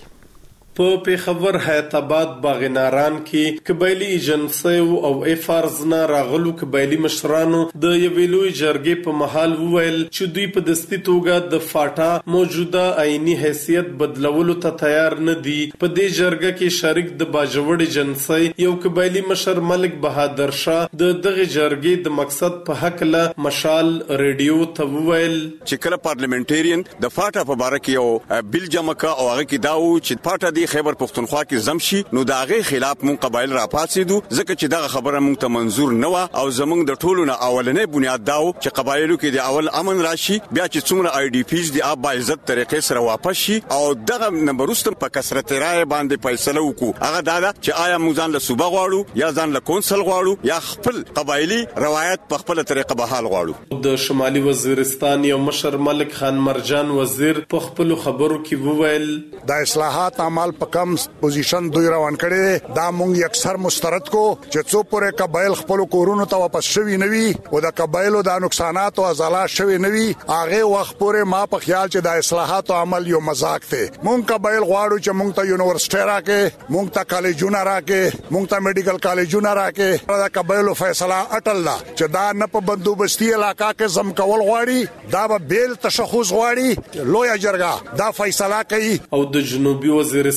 په پیښور حیات آباد باغناران کې قبایلی ایجنسیو او افارز نه راغلو قبایلی مشرانو د یوې لوی جرګې په محل وویل چې دوی په دستي توګه د فاټا موجوده آئینی حیثیت بدلولو ته تیار نه دي. په دې جرګه کې شریک د باجوړ ایجنسی یو قبایلی مشر ملک بهادر شاه د دغه جرګې د مقصد په حق له مشال ریډیو ته وویل چې کله پارلیمنټرین د فاټا په اړه کې یو بل جمع کا او هغه کې داو چې فاټا خیبر پختونخوا کې زمشي نو دا غي خلاف مون قبایل را پاتېدو ځکه چې دا خبره مون ته منزور نه و او زمونږ د ټولو نه اولنې بنیاد داو چې قبایلو کې د اول امن راشي بیا چې څومره آی ډی پیز دی اب عزت طریقې سره واپس شي او دغه نمبرستم په کثرت رائے باندې فیصله وکړو. هغه دا ده چې آیا موږ ځان له صوبه غواړو یا ځان له کونسل غواړو یا خپل قبایلی روایت په خپل طریقه به حال غواړو. د شمالي وزیرستان یو مشر ملک خان مرجان وزیر په خپل خبرو کې وویل د اصلاحات عمل په کم پوزیشن دوی روان کړي دا مونږ اکثر مسترد کو چې څو پورې قبایل خپل کورونو ته واپس شوي نوي او د قبایلو د نقصانات او ازالات شوي نوي هغه وخت پورې ما په خیال چې د اصلاحات عمل یو مزاق ته مونږ قبایل غواړو چې مونږ ته یونیورسيټي راکې مونږ ته کالجونه راکې مونږ ته میډیکل کالجونه راکې دا قبایلو فیصله اټل لا چې دا نه په بندوبستي علاقہ کې زم کول غواړي دا به بیل تشخص غواړي لوی جرګه دا فیصله کوي. او د جنوبي وزیرستان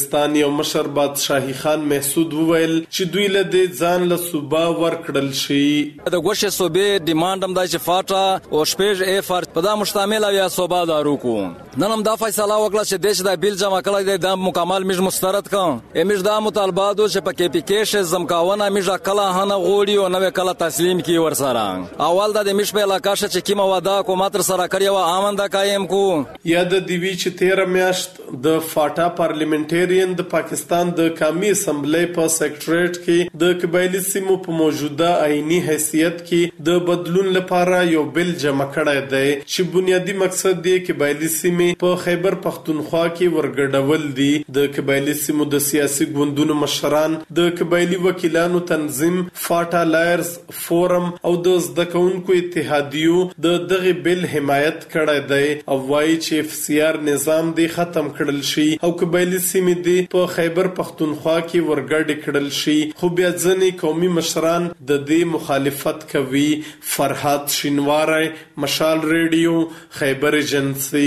وزیرستان یو مشر بادشاهي خان محسود وویل چې دوی له دې ځان له صوبه ورکړل شي. د ګوښه صوبې ډیماند هم دا چې فاټا او شپږ ای فار په دا مشتمل یا صوبه دارو کو نن هم دا فیصله وکړه چې دیش دا بیل جمع کړی دی دا مکمل مش مسترد کړ امیش دا مطالبات چې په کې پی کې ش زمکاونه مش کله هنه غوړي او نو کله تسلیم کی ورسره اول د مش په علاقه چې کیمه ودا حکومت سره کړی و امنده قائم کو. یا د دیوی چې تیره میاشت د فاټا پارلیمنټریان د پاکستان د قومي اسمبلی په سیکریټریټ کې د قبایلی سیمو په موجوده آئینی حیثیت کې د بدلون لپاره یو بل جمع کړی دی چې بنیادی مقصد دی قبایلی سیمې په خیبر پختونخوا کې ورګډول دي. د قبایلی سیمو د سیاسي ګوندونو مشران د قبایلی وکیلانو تنظیم فاټا لایرز فورم او د زده کوونکو اتحادیو د دغه بل حمایت کړی دی او وایي چې اف سی آر نظام دی ختم کړل شي او قبایلی سیمې دی په خیبر پختونخوا کې ورګډ کړل شي. خو بیا ځینې قومي مشران د دې مخالفت کوي. فرحات شینواری، مشال ریډیو، خیبر ایجنسی.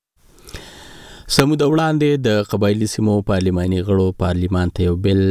سمود وړاندې د قبایلی سیمو پارلماني غړو پارلیمان ته یو بل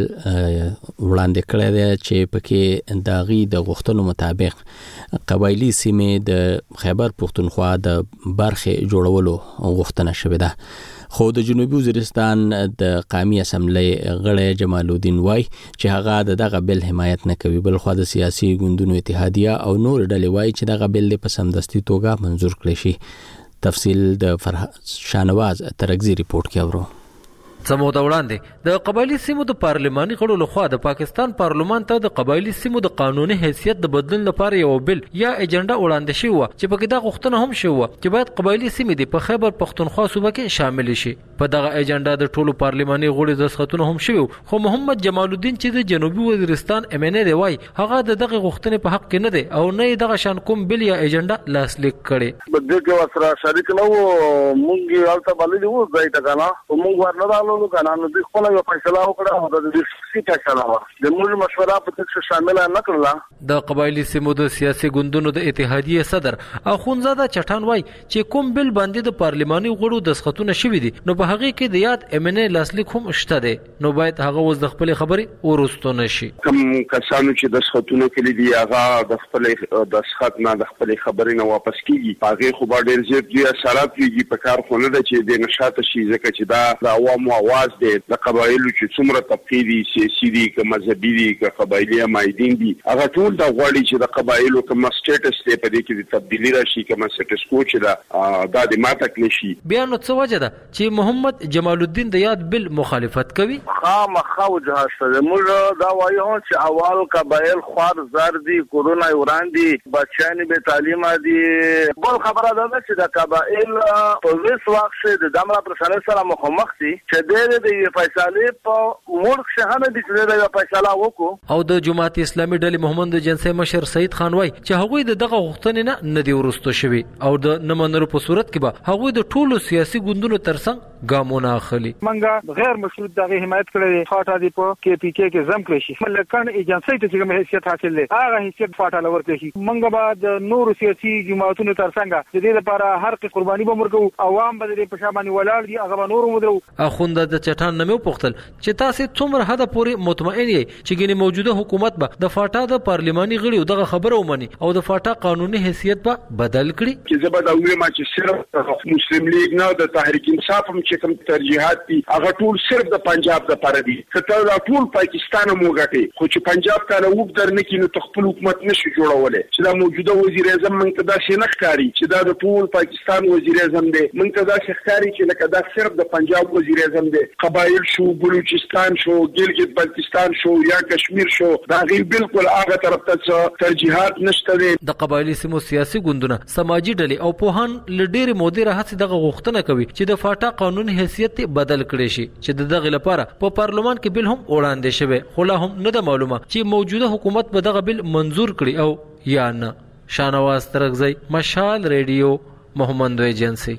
وړاندې کړی دی چې پکې د غي د غوښتنو مطابق قبایلی سیمې د خیبر پختونخوا د برخې جوړولو غوښتنه شوې ده. خو د جنوبي وزیرستان د قومي اسمبلی غړی جمال الدین وای چې هغه دغه بل حمایت نه کوي، بل خو د سیاسي ګوندونو اتحادیه او نور ډلې وای چې دغه بل په سمدستي توګه منظور کړي شي. تفصیل د فرح شانواز ترغزی ریپورت کې اورو. سمود وړاندې د قبایلی سیمو د پارلماني غړو لخوا د پاکستان پارلمان ته د قبایلی سیمو د قانوني حیثیت د بدلون لپاره یو بل یا ایجنډا وړاندې شوی و چې پکې دا غوښتنه هم شوی چې باید قبایلی سیمې د په خیبر پختونخوا صوبه کې شامل شي. په دغه ایجنډا د ټولو پارلماني غړو دستخطونه هم شوی، خو محمد جمال الدین چې د جنوبي وزیرستان ام ان ای دی وای هغه د دغه غوښتنې په حق کې نه دی او نه دغه شان کوم بل یا ایجنډا لاسلیک کړي. بده کې وسره شریک نو مونږ البته بلې وو ځای ته کنه مونږ ورنه نو کنه نو د خپل یو فیصله وکړه او د دې فیصله فیصله د موږ مشوره په تک شامل نه کړله. د قبایلی سیمو د سیاسي ګوندونو د اتحادیه صدر اخونزاده چټان وای چې کوم بل باندې د پارلماني غړو دسخطونه شوي دي نو په هغه کې د یاد ام ان ای لاسلیک هم شته دی، نو باید هغه وز د خپل خبرې ورستو نشي. کوم کسانو چې دسخطونه کړي دي هغه د خپل دسخط نه د خپل خبرې نه واپس کیږي، هغه خو به ډیر زیات دي اثرات ویږي په کار خو نه ده چې د نشاط شي ځکه چې دا د عوامو आवाज دی. د قبایلو چې څومره طبقې دي سیاسي دي که مذهبي دي که قبایلي مایدین دي هغه ټول د غواړي چې د قبایلو کوم سټیټس دی په دې کې د تبدیلی راشي کوم سټیټس کو چې دا د دې ماته کړی شي. بیا نو څه وجه ده چې محمد جمال الدین د یاد بل مخالفت کوي؟ خامخا وجه شته موږ دا وایو چې اول قبایل خوار زر دي کورونا وړاندې بچیان به تعلیم دي. بل خبره ده چې د قبایل په ویس واخ د دمره پر سره مخامخ دي چې د دې فیصله په ملک شهانه دي چې دا فیصله وکړو. او د جماعت اسلامي ډلې محمد جنسي مشر سید خان وای چې هغوی د دغه غوښتنې نه نه دی ورستو شوی او د نمنرو په صورت کې به هغوی د ټولو سیاسي ګوندونو ترڅنګ ګامونه اخلي. منګه غیر مشروط دغه حمایت کړی فاټا دی په کې پی کې کې زم کړی شي ملکان ایجنسی ته چې حیثیت حاصل لري هغه حیثیت فاټا لور کړی شي. منګه بعد نور سیاسي جماعتونو ترڅنګ د دې لپاره هر څه قرباني به مرګو عوام به د پښامانی ولاړ دي هغه نور مدرو. اخوند د چټان نمو پختل چې تاسو څومره حد پورې مطمئن یې چې ګینه موجوده حکومت به د فاټا د پارلماني غړي دغه خبره ومني او د فاټا قانوني حیثیت به بدل کړي؟ چې زبر دا ویما چې صرف مسلم لیگ نه د تحریک انصاف هم چې کوم ترجیحات دي هغه ټول صرف د پنجاب لپاره دي. کله دا ټول پاکستان مو غټي خو چې پنجاب ته وګ در نه کینو تخپل حکومت نشي جوړولای چې دا موجوده وزیر اعظم منتدا شنه ښکاری چې دا د ټول پاکستان وزیر اعظم دی منتدا ښکاری چې لکه دا صرف د پنجاب وزیر اعظم دی. قبایل شو بلوچستان شو ګلګت بلتستان شو یا کشمیر شو دا غي بالکل هغه طرف ته ترجیحات نشته دي. د قبایلی سیمو سیاسي ګوندونه سماجی ډلې او پوهان لډېر مودې راهڅ دغه غوښتنه کوي چې د فاټا قانوني حیثیت بدل کړي شي چې دغه لپاره په پارلمان کې بل هم وړاندې شوی خو لا هم نه د معلومه چې موجوده حکومت به دغه بل منظور کړي او یا نه. شانواز ترغزی، مشال ریډیو، محمد ایجنسی.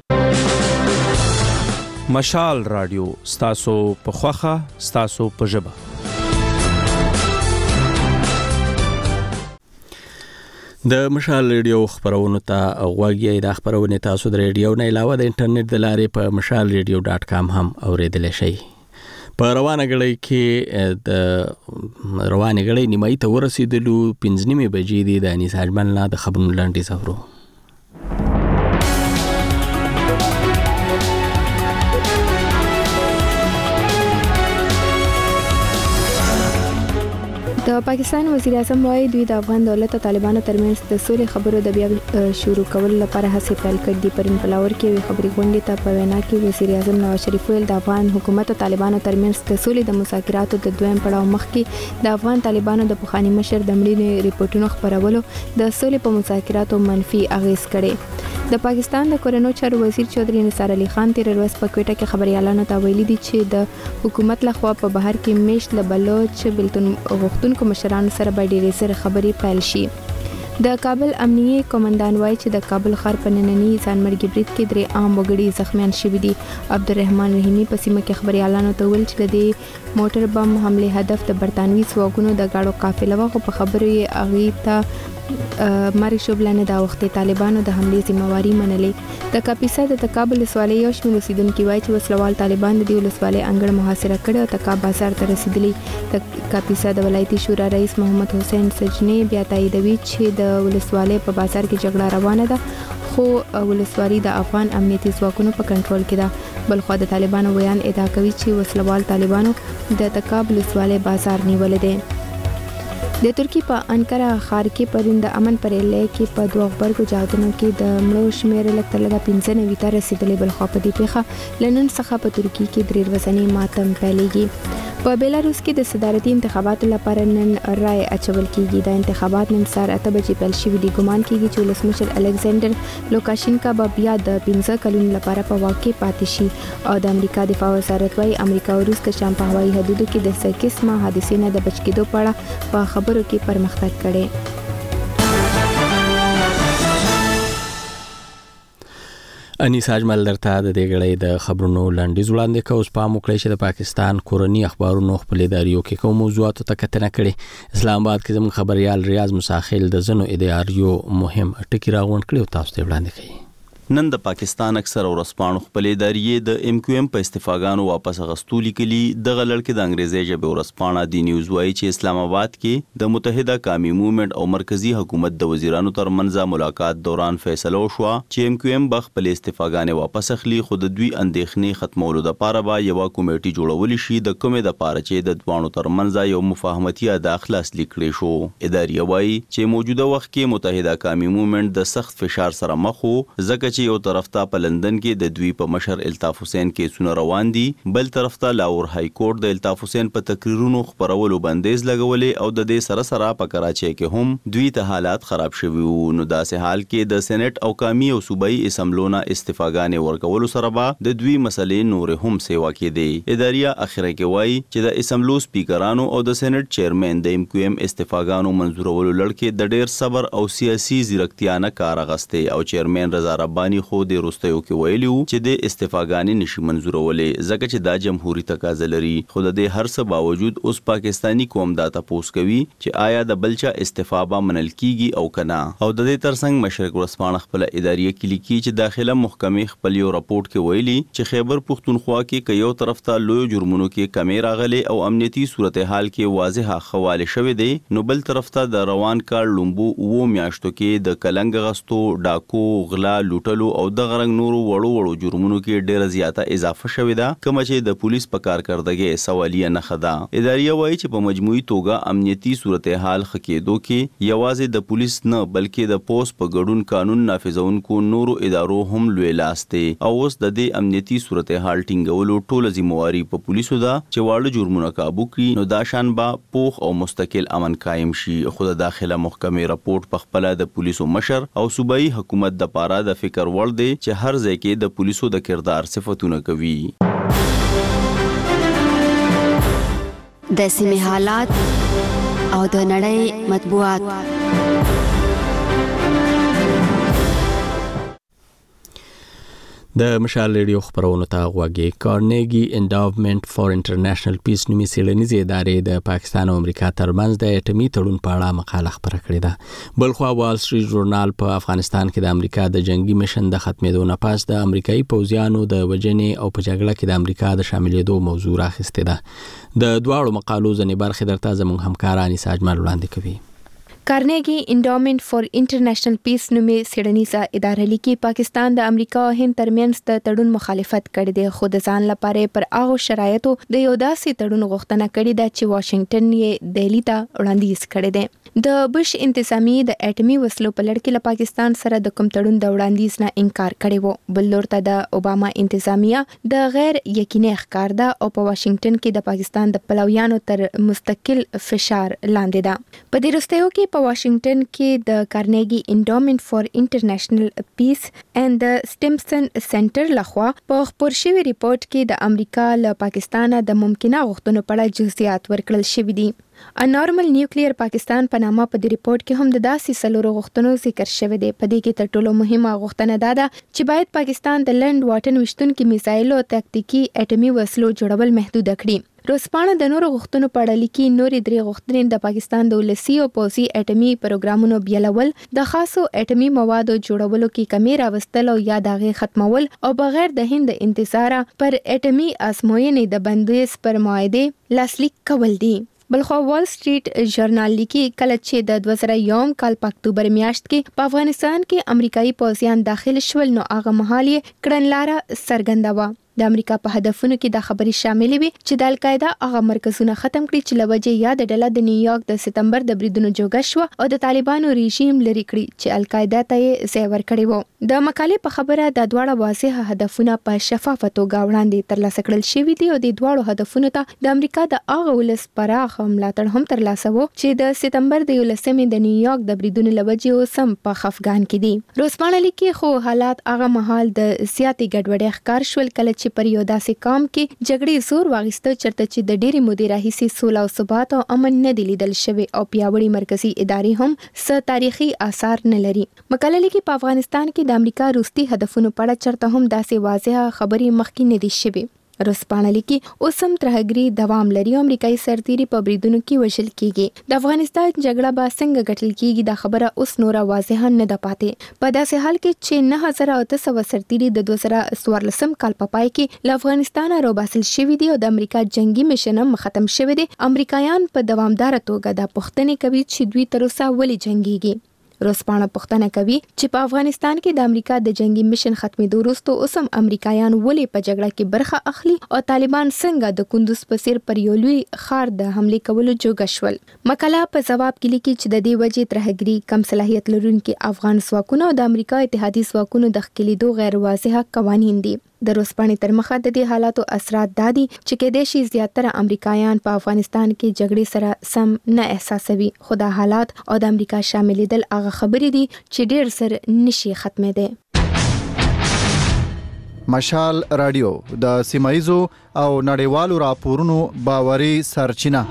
مشال رادیو ستاسو په خوخه ستاسو په ژبه. د مشال ریډیو خبرونو ته غوږی د خبرونې تاسو د ریډیو نه علاوه د انټرنیټ د لارې په مشال ریډیو ډاټ کام هم اوریدلی شئ. په روانه غړی کې د روانه غړی نیمایي ته ورسېدلو پنځه نیمې بجې دي. د انیس حاجمل نه د خبرونو لاندې سفرو. د پاکستان وزیر اعظم وايي دوی د افغان دولت او طالبانو ترمنځ د سولې خبرو د بیا شروع کولو لپاره هڅې پیل کړې دي. پرون په لاهور کې وی خبري غونډې ته په وینا کې وزیر اعظم نواز شریف ویل د افغان حکومت او طالبانو ترمنځ د سولې د مذاکراتو د دویم پړاو مخکې د افغان طالبانو د پخوانی مشر د مړینې ریپورتونو خبرولو د سولې په مذاکراتو منفي اغیز کړي. د پاکستان د کورونو چارو وزیر چودري نثار علي خان تیر ورځ په کوټه کې خبريالانو ته ویلي دي چې د حکومت لخوا په بهر کې میشت له بلوچ بلتون غوښتونکو مشرانو سره به ډېرې سره خبرې پیل شي. د کابل امنیه قومندان وایي چې د کابل ښار په نننی ځانمرګي برید کې درې عام وګړي زخمیان شوي دي. عبدالرحمن رحیمي په سیمه کې خبريالانو ته ویل چې د دې موټر بم حمله هدف د برتانوي ځواکونو د گاډو قافله و، خو په خبرو یې اغي ته ماري شوبلانه دا وخت طالبانو د حمله ذمہواری منلې. د کاپیسا د تکابل ولسوالۍ یو شمېر اوسیدونکو وایي چې وسلوال طالبان د دې ولسوالۍ انګړ محاصره کړي او تکاب بازار ته رسیدلی. د کاپیسا د ولایتي شورا رئیس محمد حسین سجنی بیا تاییدوي چې د ولسوالۍ په بازار کې جګړه روانه ده، خو ولسوالۍ د افغان امنیتي ځواکونو په کنټرول کې ده. بلخو د طالبانو بیان ادعا کوي چې وسلوال طالبانو د تکاب ولسوالۍ بازار نیولې ده. د ترکی په انکره ښار کې پرون د امن پر اعلان کې په دوه غبرګو جهادونو کې د مړو شمېر لږ تر لږه پنځه نوي ته رسیدلی. بلخو په دې پیښه له نن څخه په ترکی کې درې ورځنی ماتم پیلېږي. په بیلاروس کې د صدارتي انتخاباتو لپاره نن رای اچول کیږي. د انتخابات نن سهار اته بجې پیل شوي دي. ګمان کیږي چې ولسمشر الکساندر لوکاشینکا به بیا د پنځه کلونو لپاره په واک کې پاتې شي او د امریکا دفاع وزارت وايي امریکا او روس د شام په هوایي حدودو کې د څه قسمه حادثې نه د بچ کېدو په اړه په خبرو کې پرمختګ کړي. انیس اجمل درته د دې غړې د خبرونو لاندې وړاندې کوم پام وکړي چې د پاکستان کورنی اخبارونو خپل اداریو کې کوم موضوعاتو ته کتنه کړي. اسلام آباد کې زموږ خبريال ریاض مساخیل د زنو اداریو مهم ټکی راغونډ کړي او تاسو ته وړاندې کړي. نن د پاکستان اکثر ورسپانو خپل ادارې د ایم کیو ایم په استفاګانو واپس غستو لیکلي. د غلړ کې د انګریزي ژبه ورسپانه دی نیوز وایي چې اسلام آباد کې د متحده قومي موومېنټ او مرکزی حکومت د وزیرانو ترمنځ ملاقات دوران فیصله وشوه چې ایم کیو ایم به خپل استفاګانې واپس اخلي، خو د دوی اندېښنې ختمولو لپاره به یو کمیټه جوړول شي د کومې د پاره چې د دوانو ترمنځ یو مفاهمتي اهداف خلاص لیکلي شو. ادارې وایي چې موجوده وخت کې متحده قومي موومېنټ د سخت فشار سره مخ وو، ځکه چې یو طرف ته په لندن کې د دوی په مشر الطاف حسین کیسونه روان دي، بل طرف ته لاهور های کورټ د الطاف حسین په تقریرونو خبرولو بندیز لګولې او د دې سره سره په کراچۍ کې هم دوی ته حالات خراب شوي وو. نو داسې حال کې د سېنات او قومي او صوبایي اسمبلونه استفاګانې ورکولو سره به د دوی مسلې نور هم سیوا کېدي. اداریا اخره کې وایي چې د اسمبلو سپیکرانو او د سېنات چیرمن د ایم کیو ایم استفاګانو منزورولو لړ کې د ډېر صبر او سیاسي ځیرکتیا نه کار اغسته او چیرمن رضا ربانی خو د روستیو کې ویلو چې د استفاګانې نشي منزورولې ځکه چې دا جمهوریت تقاضا لري. خو د دې هر څه باوجود اوس پاکستانی قوم دا تاسو کوي چې آیا د بلچا استفا به منل کیږي او کنه. او د دې ترڅنګ مشرق ورسپانه خپل ادارې کې لیکي چې داخله محکمې خپل یو راپورټ کې ویلي چې خیبر پختونخوا کې یو طرف ته لوی جرمونو کې کمی راغلي او امنیتي صورتحال کې واضحه حواله شوې دي، نو بل طرف ته د روان کال لومبو وو میاشتو کې د کلنګ غستو، ډاکو، غلا، لوټلو او د غرنګ نورو وړو وړو جرمونو کې ډېره زیاته اضافه شوې ده، کوم چې د پولیس په کارکردګۍ سوالیه نه ده. ادارې وایي چې په مجموعي توګه امنیتي صورتحال ښه کېدو کې یوازې د پولیس نه بلکې د پوس په ګډون قانون نافذونکو نورو ادارو هم لوی لاس دی او اوس د دې امنیتي صورتحال ټینګولو ټوله ذمہواری په پولیسو ده چې واړه جرمونه کابو کړي، نو دا شان به پوخ او مستقل امن قائم شي. خو د داخله محکمې راپورټ په خپل د پولیسو مشر او صوبایي حکومت د پاره د فکر وړ دی چې هر ځای کې د پولیسو د کردار صفاتونه کوي. د سیمې حالات او د نړۍ مطبوعات. د مشال ریډیو خبرونو ته غوږی. کارنیګي انډاومنټ فار انټرنیشنل پیس نومي څېړنیزې ادارې د پاکستان او امریکا ترمنځ د اټومي تړون په اړه مقاله خپره کړې ده. بلخوا وال سټریټ ژورنال په افغانستان کې د امریکا د جنگي مشن د ختمېدو نه پس د امریکایي پوځیانو د وژنې او په جګړه کې د امریکا د شاملېدو موضوع راخیستې ده. د دواړو مقالو ځینې برخې درته زموږ همکاران ساجمل وړاندې کوي. کارنیګي انډاومنټ فار انټرنیشنل پیس نومي څېړنیزه اداره لیکي پاکستان د امریکا او هند ترمنځ د تړون مخالفت کړی دی، خو د ځان لپاره پر هغه شرایطو د یو داسې تړون غوښتنه کړې ده چې واشنگټن یې دهلی ته وړاندیز کړی دی. د بش انتظامیه د اټومي وسلو په لړ کې له پاکستان سره د کوم تړون د وړاندیز نه انکار کړی وو. بل لور ته د اوباما انتظامیه د غیر یقیني ښکار ده او په واشنگټن کې د پاکستان د پلویانو تر مستقل فشار لاندې ده. په دې وروستیو کې په واشنگټن کې د کارنیګي انډاومنټ فار انټرنیشنل پیس اند د سټیمسن سنټر لخوا په خپور شوی ریپورت کې د امریکا له پاکستانه د ممکنه غوښتنو په اړه جزئیات ورکړل شوي دي. ا نارمل نیوکلیر پاکستان په نامه په دې ریپورت کې هم د داسې سلورو غوښتنو ذکر شوی دی. په دې کې تر ټولو مهمه غوښتنه دا ده چې باید پاکستان د لند واټن وشتونکو میزایل او تاکتیکي اټومي وسلو جوړول محدود کړي. روسپانه د نورو غوښتنو په اړه لیکي نورې درې غوښتنې د پاکستان د ولسي او پوځي اټومي پروګرامونو بیلول، د خاصو اټومي موادو جوړولو کې کمی راوستل او یا د هغې ختمول او بغیر د هند انتظار پر اټومي ازموینې د بندیز پر معاهده لاسلیک کول دي. بلخوا وال سټریټ ژورنال لیکي کله چې د دوه زره یو کال په اکتوبر میاشت کې په افغانستان کې امریکایي پوځیان داخل شول نو هغه مهال یې کړنلاره څرګنده وه. د امریکا په هدفونو کې د خبرې شاملې وي چې د القاعده هغه مرکزونه ختم کړي چې لوجه یا د ډله د نیویارک د سپتمبر د بریدونو جوګه شو او د طالبانو رژیم لري کړی چې القاعده ته یې ځای ورکړی وو. د مقالې په خبره د دواړو واضح هدفونه په شفافه توګه وړاندې ترلاسه کړل شوي دي او د دواړو هدفونو ته د امریکا د هغه ولس پراخ ملاتړ هم ترلاسه وو چې د سپتمبر د یولسمې د نیویارک د بریدونو لوجه اوس هم په خفګان کې دي. روسپانه لیکي خو حالات هغه مهال د سیاسي ګډوډۍ ښکار شول کله چې پر یو داسې کام کې جګړې زور واغسته چرته چې د ډېری مودې راهیسې سوله او ثبات او امن نه دی لیدل شوی او پیاوړي مرکزی ادارې هم څه تاریخي آثار نه لري. مقاله لیکي په افغانستان کې د امریکا روسي هدفونو په اړه چرته هم داسې واضحه خبرې مخکې نه دي شوي. روسپانه لیکي اوس هم ترهګري دوام لري او امریکایي سرتیري په بریدونو کې وژل کیږي. د افغانستان جګړه به څنګه ګټل کیږي دا خبره اوس نوره واضحه نه ده پاتې. په داسې حال کې چې نه هزار اته سوه سرتیري د دوه زره څوارلسم کال په پای کې له افغانستانه راوباسل شوي دي او د امریکا جنگي مشن هم ختم شوی دی. امریکایان په دوامداره توګه د پوښتنې کوي چې دوی تر اوسه ولې جنگيږي. روسپانه پوښتنه کوي چې په افغانستان کې د امریکا د جنگي مشن ختمېدو وروسته اوس هم امریکایان ولې په جګړه کې برخه اخلي او طالبان څنګه د کندوز په څیر پر یو لوی ښار د حملې کولو جوګه شول. مقاله په ځواب کې لیکي چې د دې وجې ترهګري، کم صلاحیت لرونکي افغان ځواکونه او د امریکا اتحادي ځواکونو د ښکېلیدو غیر واضحه قوانین دي. د روسپانې تر مخه د دې حالاتو اثرات دادي چې کېدای شي زیاتره امریکایان په افغانستان کې جګړې سره سم نه احساسوي، خو دا حالات او د امریکا شاملېدل هغه خبرې دي چې ډېر زر نشي ختمېدی. مشال رادیو د سیمایزو او نړیوالو راپورونو باوري سرچینه.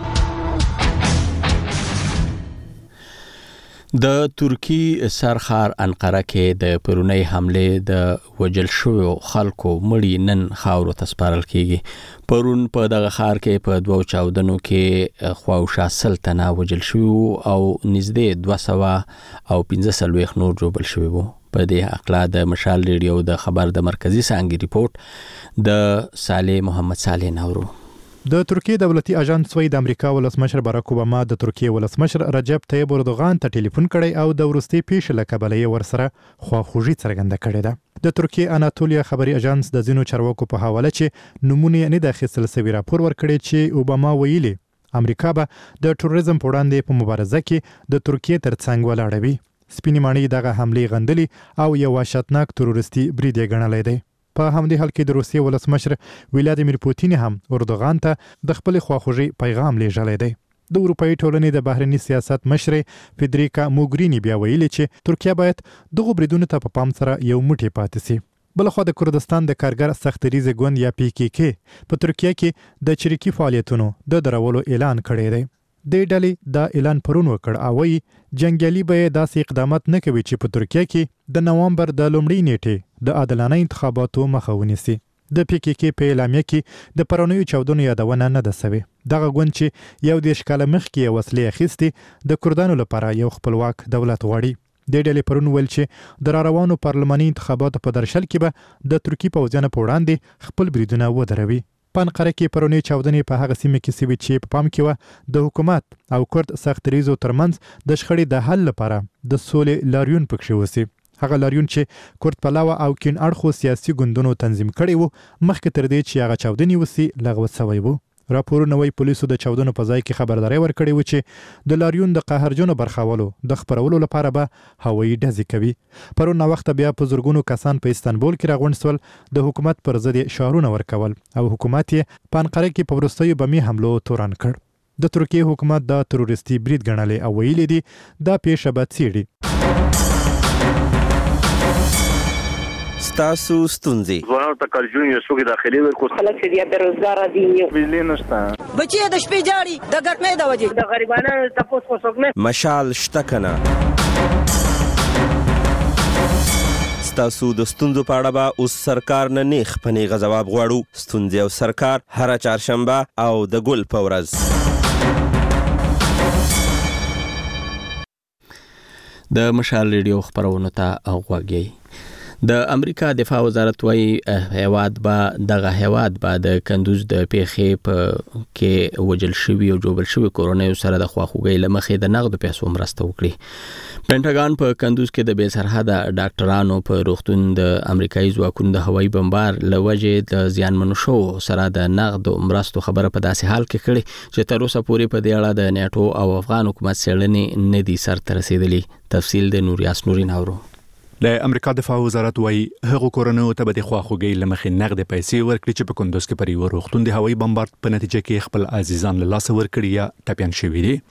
د ترکی سرخار انقره کې د پرونی حمله د وجل شوو خلکو مړی نن خاورو ته سپارل کیږي. پرون په دغه ښار کې په دوه چاودنو کې خواوشا سل تنه وجل شوو او نږدې دوه سوه او پنځه څلوېښت نور ژوبل شوي وو. په دې هکله د مشال ریډیو د خبر د مرکزی څانګې ریپورت د صالح محمد صالح نورو. د ترکیه دولتي اژانس وایي د امریکا ولسمشر باراک اوباما د ترکیه ولسمشر رجب طیب اردوغان ته ټلیفون کړی او د وروستي پیښې له کبله یې ورسره خواخوږي څرګنده کړې ده. د ترکیه اناتولیا خبري اژانس د ځینو چارواکو په حواله چې نمونه نه د اخیستل سوي راپور ورکړی چې اوباما ویلي امریکا به د ټوریزم په وړاندې په مبارزه کې د ترکیه ترڅنګ ولاړه وي. سپینې ماڼۍ دغه حملې غندلي او یو وحشتناک تروریستي برید یې ګڼلی دی. په همدې حال کې د روسیې ولسمشر ولادیمیر پوتین هم اردوغان ته د خپل خواخوږي پیغام لیږلی دی. د اروپایي ټولنې د بهرني سیاست مشر فدریکا موګرینی بیا ویلي چې ترکیه باید دغه بریدونو ته په پام سره یو موټی پاتې سي. بلخوا د کردستان د کارګر سختریزې ګوند یا پی کې کې په ترکیه کې د چریکي فعالیتونو د درولو اعلان کړی دی. د ډلې دا اعلان پرون وکړ او وی جنگیالي به داسې اقدامات نه کوي چې په ترکیه کې د نوامبر د لومړۍ نیټې د عادلانه انتخاباتو مخه ونیسي. د پی کې کې په اعلامیه کې د پرونیو چاودنو یادونه نه ده سوې. دغه ګوند چې یو دېرش کاله مخکې وسلې اخیستې د کردانو لپاره یو خپلواک دولت غواړي. د ډلې پرون ویل چې د راروانو پارلماني انتخاباتو په درشل کې به د ترکیې پوځیانو په وړاندې خپل بریدونه ودروي. په انقره کې پرونی چاودنې په هغه سیمه کې سوي چې په پام کې وه د حکومت او کرد سختریزو ترمنځ د شخړې د حل لپاره د سولې لاریون پکښې وسی. هغه لاریون چې کرد پلاوه او کین اړخو سیاسي ګوندونو تنظیم کړی وو مخکې تر دې چې هغه چاودنې وسی لغوه شوی وو. راپورونه وایي پولیسو د چاودنو په ځای کې خبرداري ورکړې و چې د لاریون د قهرجنو برخاولو د خپرولو لپاره به هوایي ډزې کوي. پرون ناوخته بیا په زرګونو کسان په استانبول کې راغونډ شول د حکومت پر ضد شعارونه ورکول او حکومت یې په انقره کې په وروستیو بمي حملو تورن کړ. د ترکیې حکومت دا تروریستي برید ګڼلی او ویلي دي دا پیښه به څیړي. ستاسو ستونزې ځوانانو ته کارجون یو څوک داخلي ورکو خلک چې بیا بیروزګاره دي بجلی نشته بچي د شپې جاړي د ګرمۍ د وجې د غریبانو تاسو خو څوک نه مشال شته کنه. ستاسو د ستونزو په اړه به اوس سرکار نه نیخ په نیغه ځواب غواړو. ستونزې او سرکار هره چهارشنبه او د ګل په ورځ. د مشال ریډیو خبرونو ته غوږی. د امریکا دفاع وزارت وايي هیواد به دغه هیواد به د کندوز د پیښې په کې وجل شوی او جوړل شوی کورونیو سره د خواخوږي لمخې د نقد پیسو مرسته وکړي. پینټاګان په کندوز کې د بې سرحده ډاکټرانو په روغتون د امریکایي ځواکونو د هوایي بمبار لوجې د زیانمنو شو سره د نقد مرستو خبره په داسې حال کې کړي چې تر اوسه پورې په دې اړه د نیټو او افغان حکومت څېړنې نه دي سرته رسیدلي. تفصیل د نوریاس نورین اورو. د امریکا دفاع وزارت وايي هغه کورونو ته به د خواخوږي لمخې نقد پیسې ورکړي چې په کندوز کې پر یو روغتون د هوایي بمبارد په نتیجه کې خپل عزیزان له لاسه ورکړي یا ټپيان شوي دي.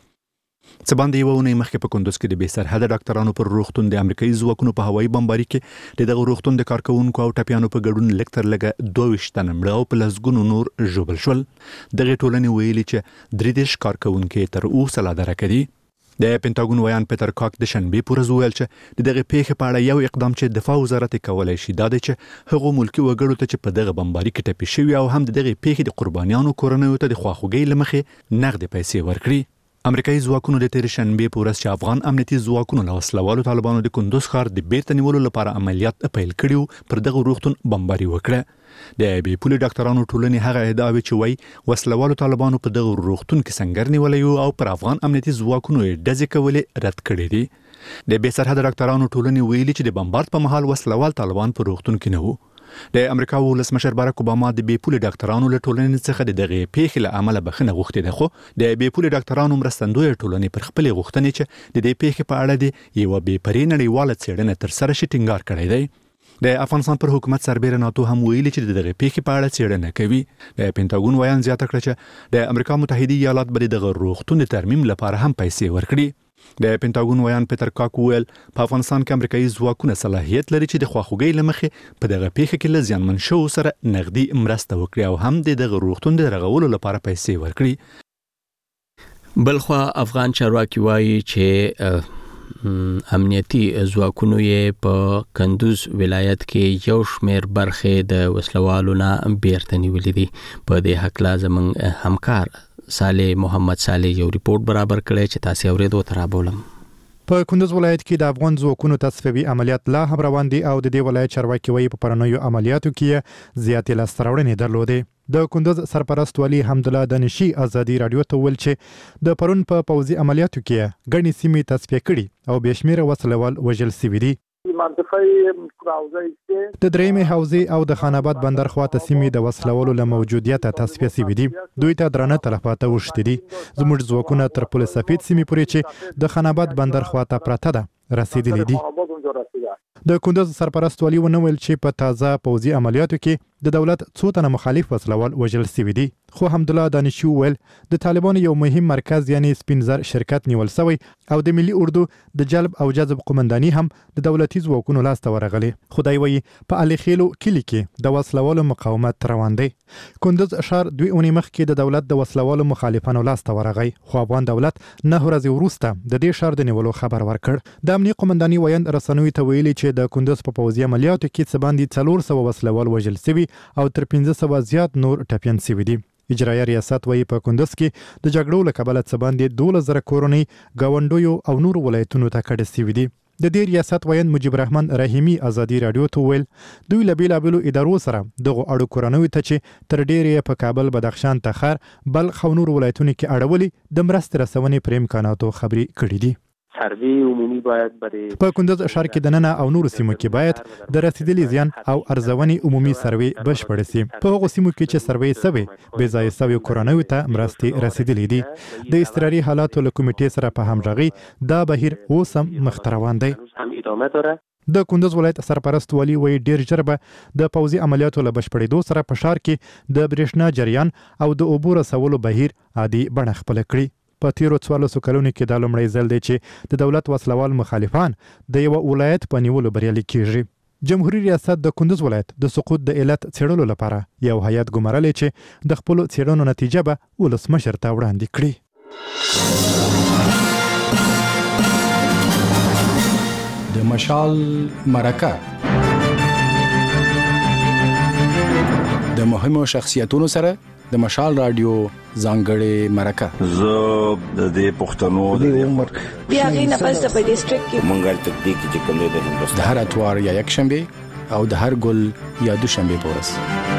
څه باندې یو ونې مخکې په کندوز کې د بې سرحده ډاکټرانو پر روغتون د امریکایي ځواکونو په هوایي بمباري کې دغه روغتون د کارکونکو او ټپيانو په ګډون لږ تر لږه دوه ویشت تنه مړه او په لسګونو نور ژوبل شول. دغه ټولنې ویلي چې درې دېرش کارکونکي تر اوسه لا درکه دي. د پینټاګون ویان پیټر کاک د شنبې پر ورځ ویل چې دغه پیښې په اړه یو اقدام چې دفاع وزارت کولای شي دا دی چې هغه ملکی وګړو ته چې په دغه بمباري کې ټپي شوي او هم دغه پیښې د قربانیانو کورنیو ته د خواخوږۍ لمخې نقد پیسې ورکړي. امریکایي ځواکونو د تیر شنبې په ورځ چې افغان امنیتي ځواکونو له وسلوالو طالبانو د کندوز ښار د بیرته نیولو لپاره عملیات پیل کړي پر دغه روغتون بمباري وکړه. د بې پولي ډاکټرانو ټولنې هغه ادعاوې چې وایي وسلوالو طالبانو په دغه روغتون کې سنگر نیولی او پر افغان امنیتي ځواکونو یې ډزې کولې رد کړي دي. د بې سرحده ډاکټرانو ټولنې ویلي چې د بمبارد په مهال وسلوال طالبان په روغتون کې نه وو. د امریکا ولسمشر باراک اوباما د بې پولي ډاکټرانو له ټولنې څخه د دغه پیښې له امله بخښنه غوښتې ده، خو د بې پولي ډاکټرانو مرستندویه ټولنې پر خپلې غوښتنې چې د دې پیښې په اړه د یوه بې پرې نړیواله څېړنه ترسره شي ټینګار کړی دی. د افغانستان پر حکومت سربېره ناتو هم ویلي چې دغه پیښې په اړه څېړنه کوي. د پینټاګون ویان زیاته کړه چې د امریکا متحده ایالات به دغه روغتون د ترمیم لپاره هم پیسې ورکړي. د پینټاګون ویان پیټر کاک ویل په افغانستان کې امریکایي ځواکونه صلاحیت لري چې د خواخوږۍ لمخې په دغه پیښه کې له زیانمن شوو سره نغدي مرسته وکړي او هم د دغه روغتون د رغولو لپاره پیسې ورکړي. بلخوا افغان چارواکي وایي چې امنیتي ځواکونو یې په کندوز ولایت کې یو شمېر برخې د وسلوالو نه بیرته نیولې دي. په دې هکله زموږ همکار صالح محمد صالح یو ریپورت برابر کړی چې تاسو اورېدو ته رابولم. په کندوز ولایت کې د افغان ځواکونو تصفیوي عملیات لا هم روان دي او د دې ولایت چارواکي وایي په پرونیو عملیاتو کې زیاتې لاسته راوړنې درلودې. د کندوز سرپرست ولی حمدالله دانشي ازادي رادیو ته ویل چې د پرون په پوځي عملیاتو کې ګڼې سیمې تصفیه کړي او بې شمېره وسلوال وژل شوي دي. د درېیمې حوزې او د خان آباد بندر خواته سیمې د وسلوالو له موجودیته تصفیه شوي دي. دوی ته درانه تلفات اوښتي دي. زموږ ځواکونه تر پل سفید سیمې پورې چې د خان آباد بندر خواته پرته ده رسیدلي دي. د کندوز سرپرست ولی ونه ویل چې په تازه پوځي عملیاتو کې د دولت څو تنه مخالف وسلوال وژل شوي دي. خو حمدالله دانشي وویل د طالبانو یو مهم مرکز یعنی سپینزر شرکت نیول شوی او د ملي اردو د جلب او جذب قومنداني هم د دولتي ځواکونو لاسته ورغلی. خدای وایي په علي خیلو کلي کې د وسلوالو مقاومت روان دی. کندز ښار دوی اونۍ مخکې د دولت د وسلوالو مخالفانو لاسته ورغی، خو افغان دولت نه ورځې وروسته د دې ښار د نیولو خبر ورکړ. د امنیه قومنداني ویاند رسنیو ته ویلي چې د کندز په پوځي عملیاتو کې څه باندې څلور سوه وسلوال وژل شوي او تر پنځه سوه زیات نور ټپیان شوي دي. اجرایه ریاست وایي په کندز کې د جګړو له کبله څه باندې دولس زره کورنۍ ګاونډیو او نورو ولایتونو ته کډه شوي دي. د دې ریاست ویاند مجیب الرحمن رحیمي ازادي راډیو ته وویل دوی له بېلابېلو ادارو سره دغو اړو کورنیو ته چې تر ډېرې په کابل، بدخشان، تخار، بلخ او نورو ولایتونو کې اړولي د مرستې رسونې پر امکاناتو خبرې کړي دي. سروې عمومي باید برای په کندز ښار کې د ننه او نورو سیمو کې باید د رسیدلي زیان او ارزونې عمومي سروې بشپړ شي. په هغو سیمو کې چې سروې سوي بې ځایه سویو کورنیو ته مرستې رسیدلې دي. د اضطراري حالاتو له کمیټې سره په همغږي دا بهیر اوس هم مخته روان دی. د کندز ولایت سرپرست والي وایي ډیر ژر به د پوځي عملیاتو له بشپړېدو سره په ښار کې د برېښنا جریان او د اوبو رسولو بهیر عادي بڼه خپله کړي. په تیرو څوارلسو کلونو کې دا لومړی ځل دی چې د دولت وسلوال مخالفان د یوه ولایت په نیولو بریالي کیږي. جمهوریت ریاست د کندز ولایت د سقوط د علت څېړلو لپاره یو هیات ګمارلی چې د خپلو څېړنو نتیجه به ولسمشر ته وړاندې کړي. د مشال مرکه د مهمو شخصیتونو سره د مشال رادیو ځانګړې مرکه. زه د دې پښتنو د عمر بیا غینه پس په ډیسټریکټ کې مونږه تدقیق چې کوم د هندوستان د هر اتوار یا یک شنبه او د هر ګل یا دوشنبه پورس.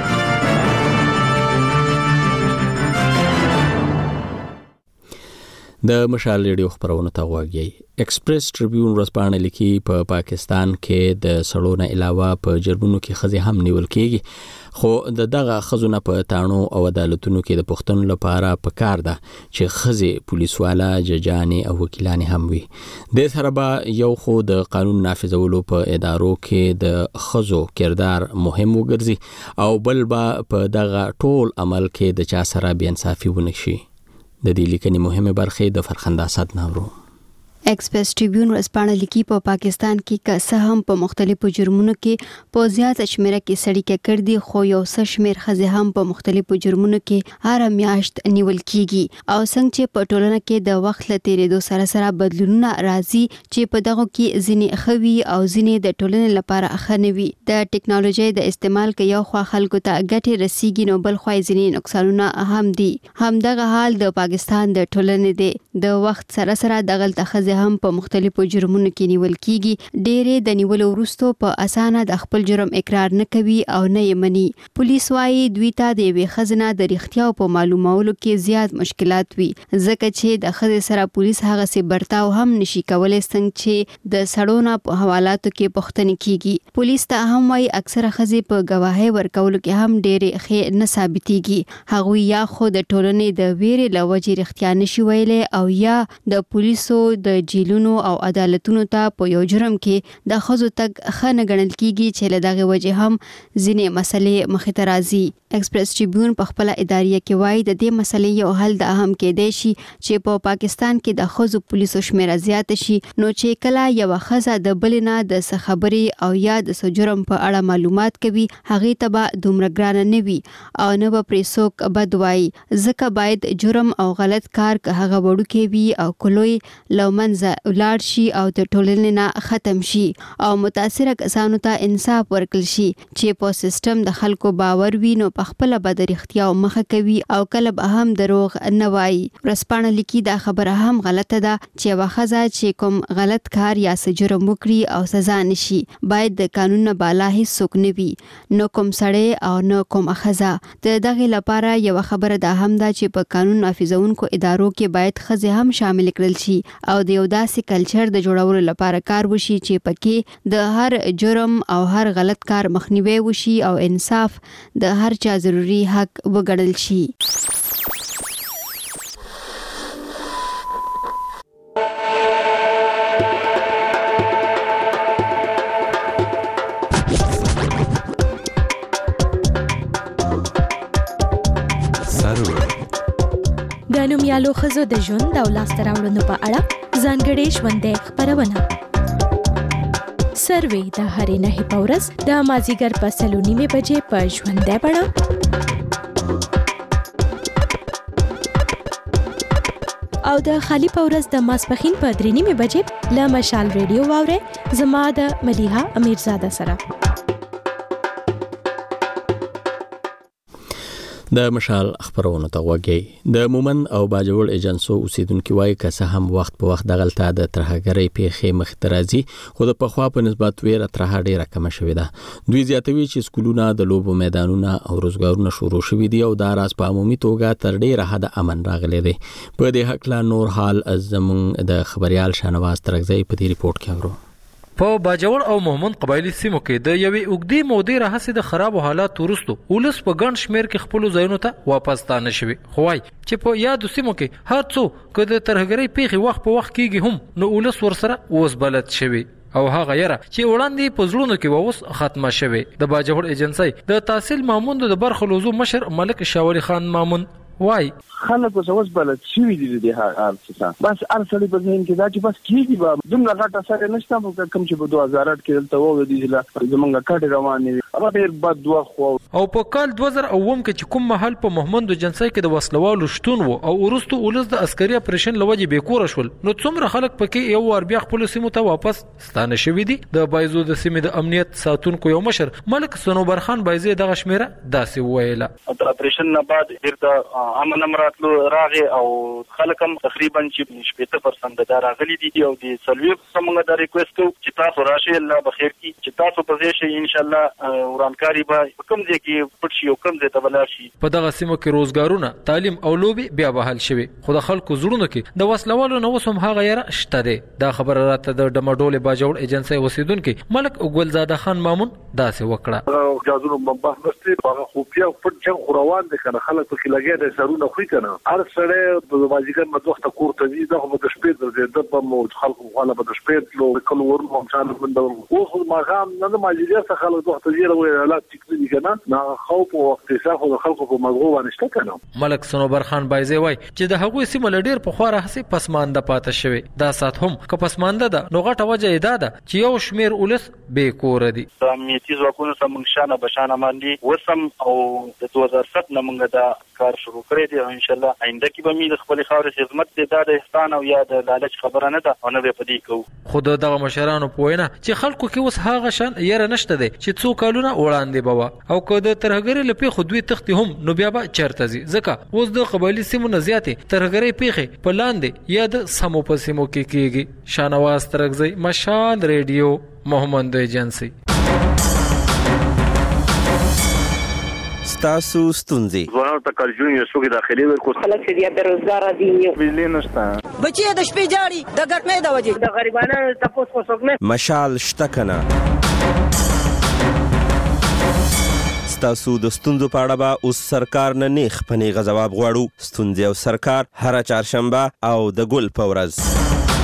د مشال ریډیو خبرونه ته غواړئ. ایکسپریس ټریبیون ورځپاڼه لیکي په پاکستان کې د سړو نه علاوه په جرمونو کې ښځې هم نیول کېږي، خو د دغه ښځو نه په تاڼو او عدالتونو کې د پوښتنو لپاره پکار ده چې ښځې پولیسواله، ججانې او وکیلانې هم وي. دې سره به یو خو د قانون نافذولو په ادارو کې د ښځو کردار مهم وګرځي او بل به په دغه ټول عمل کې د چا سره بې انصافي ونه شي. د دې لیکنې مهمه برخې د فرخنده اسد ناورو. ایکسپریس ټریبیون ورځپاڼه لیکي په پاکستان کې که څه هم په مختلفو جرمونو کې په زیاته شمیره کې سړي ککړ دي، خو یو څه شمیر ښځې هم په مختلفو جرمونو کې هر میاشت نیول کیږي. او څنګه چې په ټولنه کې د وخت له تیریدو سره سره بدلونونه راځي چې په دغه کې ځینې ښه وي او ځینې د ټولنې لپاره ښه نه وي. د ټیکنالوژي د استعمال کې یو خوا خلکو ته ګټې رسیږي نو بل خوا ځینې نقصانونه هم دي. همدغه حال د پاکستان د ټولنې دی. د وخت سره سره دغلته ښځې هم په مختلفو جرمونو کې نیول کیږي. ډېرې د نیولو وروسته په اسانه د خپل جرم اقرار نه کوي او نه یې مني. پولیس وايي دوی ته د یوې ښځې نه د رښتیاو په معلومولو کې زیات مشکلات وي، ځکه چې د ښځې سره پولیس هغسې برتاو هم نشي کولی څنګه چې د سړو نه په حوالاتو کې پوښتنې کیږي. پولیس ته هم وايي اکثره ښځې په ګواهۍ ورکولو کې هم ډېرې ښې نه ثابتېږي. هغوی یا خو د ټولنې د ویرې له وجې رښتیا نشي ویلی او یا د پولیسو د جیلونو او عدالتونو ته په یو جرم کې د ښځو تګ ښه نه ګڼل کیږي چې له دغې وجې هم ځینې مسلې مخې ته راځي. ایکسپریس ټریبیون په خپله اداریه کې وایي د دې مسلې یو حل د هم کېدی شي چې په پاکستان کې د ښځو پولیسو شمیره زیاته شي، نو چې کله یوه ښځه د بلې نه د څه خبرې او یا د څه جرم په اړه معلومات کوي، هغې ته به دومره ګرانه نه وي او نه به پرې څوک بد وایي، ځکه باید جرم او غلط کار که هغه وړوکی وي او کلوی له منځه ولاړ شي او د ټولنې نه ختم شي او متاثره کسانو ته انصاف ورکړل شي چې په سیستم د خلکو باور وي نو په خپله به د رښتیاو مخه کوي او کله به هم دروغ نه وایي. ورځپاڼه لیکي دا خبره هم غلطه ده چې یوه ښځه چې کوم غلط کار یا څه جرم وکړي او سزا نشي، باید د قانون نه بالا هیڅوک نه وي، نه کوم سړی او نه کومه ښځه. د دغې لپاره یوه خبره دا هم ده چې په قانون نافذونکو ادارو کې باید ښځې هم شامل کړل شي او د یو داسې کلچر د جوړولو لپاره کار وشي چې پکې د هر جرم او هر غلط کار مخنیوی وشي او انصاف د هر چا ضروري حق وګڼل شي. د نومیالو ښځو د ژوند او لاسته راوړنو په اړه ځانګړې ژوندۍ خپرونه. سروې د هرې نهې په ورځ د مازدیګر په سلو نیمې بجې په ژوندۍ بڼه او د خالي په ورځ د ماسپښین په درې نیمې بجې له مشال ریډیو واورئ. زما د ملیحه امیرزاده سره. د مشال خبرونه ته وګورئ. د مومن او باجوړ ایجنسو اوسیدونکو وايي که څه هم وخت په وخت دغلطه د ترهګرۍ پیښې مخ ته راځي، خو د پخوا په نسبت ویره ترها ډیره کم شوې ده. دوی زیاتوي چې سکولونه، د لوبو میدانونه او روزګارونه شروع شوي دي او دا راز په عمومي توګه تر ډیره حد امن راغلی دی. په دې حق لا نور حال زموږ د خبريال شانواز ترغزی په دې ریپورت کې اورو. په باجوړ او محمد قبایلی سیمو کې د یوې اوږدې مودې راهیسې د خرابو حالاتو وروسته ولس په ګڼ شمېر کې خپلو ځایونو ته واپس ستانه شوي. خو وایي چې په یادو سیمو کې هر څو که د ترهګرۍ پیښې وخت په وخت کېږي هم نو ولس ورسره اوس بلد شوي او هغه یره چې وړاندې په زړونو کې اوس ختمه شوي. د باجوړ ایجنسۍ د تحصیل مامون د برخه لوزو مشر ملک شاولی خان مامون وای خلک اوس اوس بلد شوي دي د هر څه بس هر څه په ذهن کې دا چې بس کېږي به دومره غټه سره نشته په کوم چې په دوه هزار اته کې دلته وو دي چې زمونږ کاټ روان دي هغه ډېر بد دوه خو او په کال دوه زره اووم کې چې کوم محل په محمد جنسي کې د وسلوالو شتون وو او ورستو ولز د عسکري اپریشن لوجه بیکور شول نو څومره خلک پکې یو ور بیا خپل سیمو ته واپس ستانه شوي دي. د بایزو د سیمې د امنیت ساتونکو یو مشر ملک سنوبر خان بایزي دغه شمیره داسې ویله د اپریشن نه بعد ډېر د امن امرات راغی او خلک هم تقریبا چې شپږ پرسنټ د راغلي دي او د سلوي څنګه د ریکوست کو چې تاسو راشي الله بخیر کی چې تاسو په دې شي ان شاء الله ورانکاری به کوم ځای کې پټ شي او کوم ځای ته ولاړ شي. په دغه سیمو کې روزګارونه، تعلیم او لوبي بیا بحال شوي خو د خلکو زړونو کې د وسلوالو نو وسم هغه یې شته دي. دا خبره راته د ډمډول باجوړ ایجنسي وسیدونکو ملک ګلزاده خان مامون داسې وکړه. جازونو مباح مستي هغه خوبیا پټ جنگ خوروان دي کنه خلک په لګیا دي سرونه خو کنه هر سره د ماجیګر مدوخته کور ته دي دغه د شپې د د مو خلکو خاله په شپې لو کله ورو هم ځان من د اوس ما غام نه د ماجیګر څخه خلک دوخته دي او حالات تکني کنه نه خوف او اقتصاد د خلکو په مغرو نشته کنه. ملک سنوبر خان بایزي وای چې د هغوی سیمه لډیر په خواره هسي پسمانده پاتې شوی. دا سات هم که پسمانده ده نو غټه وجه ادا ده چې یو شمیر ولس به کور دي. امنیتي ځواکونو سم شانه بشانه باندې وسم او د دوه هزار سات نمنګ دا کار شروع کړی دی او ان شاء الله آینده کې به می د خپل خاورې خدمت دې د احسان او یا د لالچ خبره نه ده او نه به پدې کو. خود دغه مشرانو پوینه چې خلکو کې اوس هغه شان یره نشته دی چې څو کالونه وړاندې بوا او که د ترهګری لپاره خو دوی تختی هم نو بیا به چرته زی ځکه اوس د قبایلی سیمو نه زیاتې ترهګری پیخه په لاندې یا د سمو په سیمو کې کېږي. شانواز ترغزی، مشال ریډیو، محمد ایجنسی. تاسو ستونزې ځوانانو ته کارجون یو څوک داخلي ورکو خلک چې بیا بیروزګار دي بجلی نشته بچي د شپې جاړي د ګټمې د وجې د غریبانو تاسو کو څوک نه مشال شته کنه. تاسو د ستونزو په اړه به اوس سرکار نه نیخ پنیغه ځواب غواړو. ستونزې او سرکار هر چهارشنبه او د ګل په ورځ.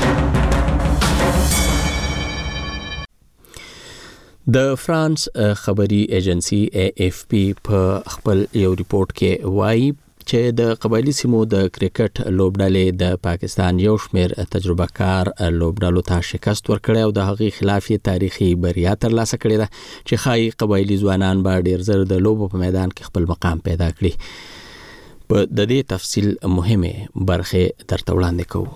د فرانس خبري ایجنسی ای اف پی په خپل یو ریپورت کې وایي چې د قبایلی سیمو د کرکټ لوبډلې د پاکستان یو شمېر تجربه کار لوبډلو ته شکست ورکړی او د هغې خلاف یې تاریخي بریا ترلاسه کړې ده چې ښایي قبایلی ځوانان به ډېر زر د لوبو په میدان کې خپل مقام پیدا کړي. په د دې تفصیل مهمه برخه درته وړاندې کوو.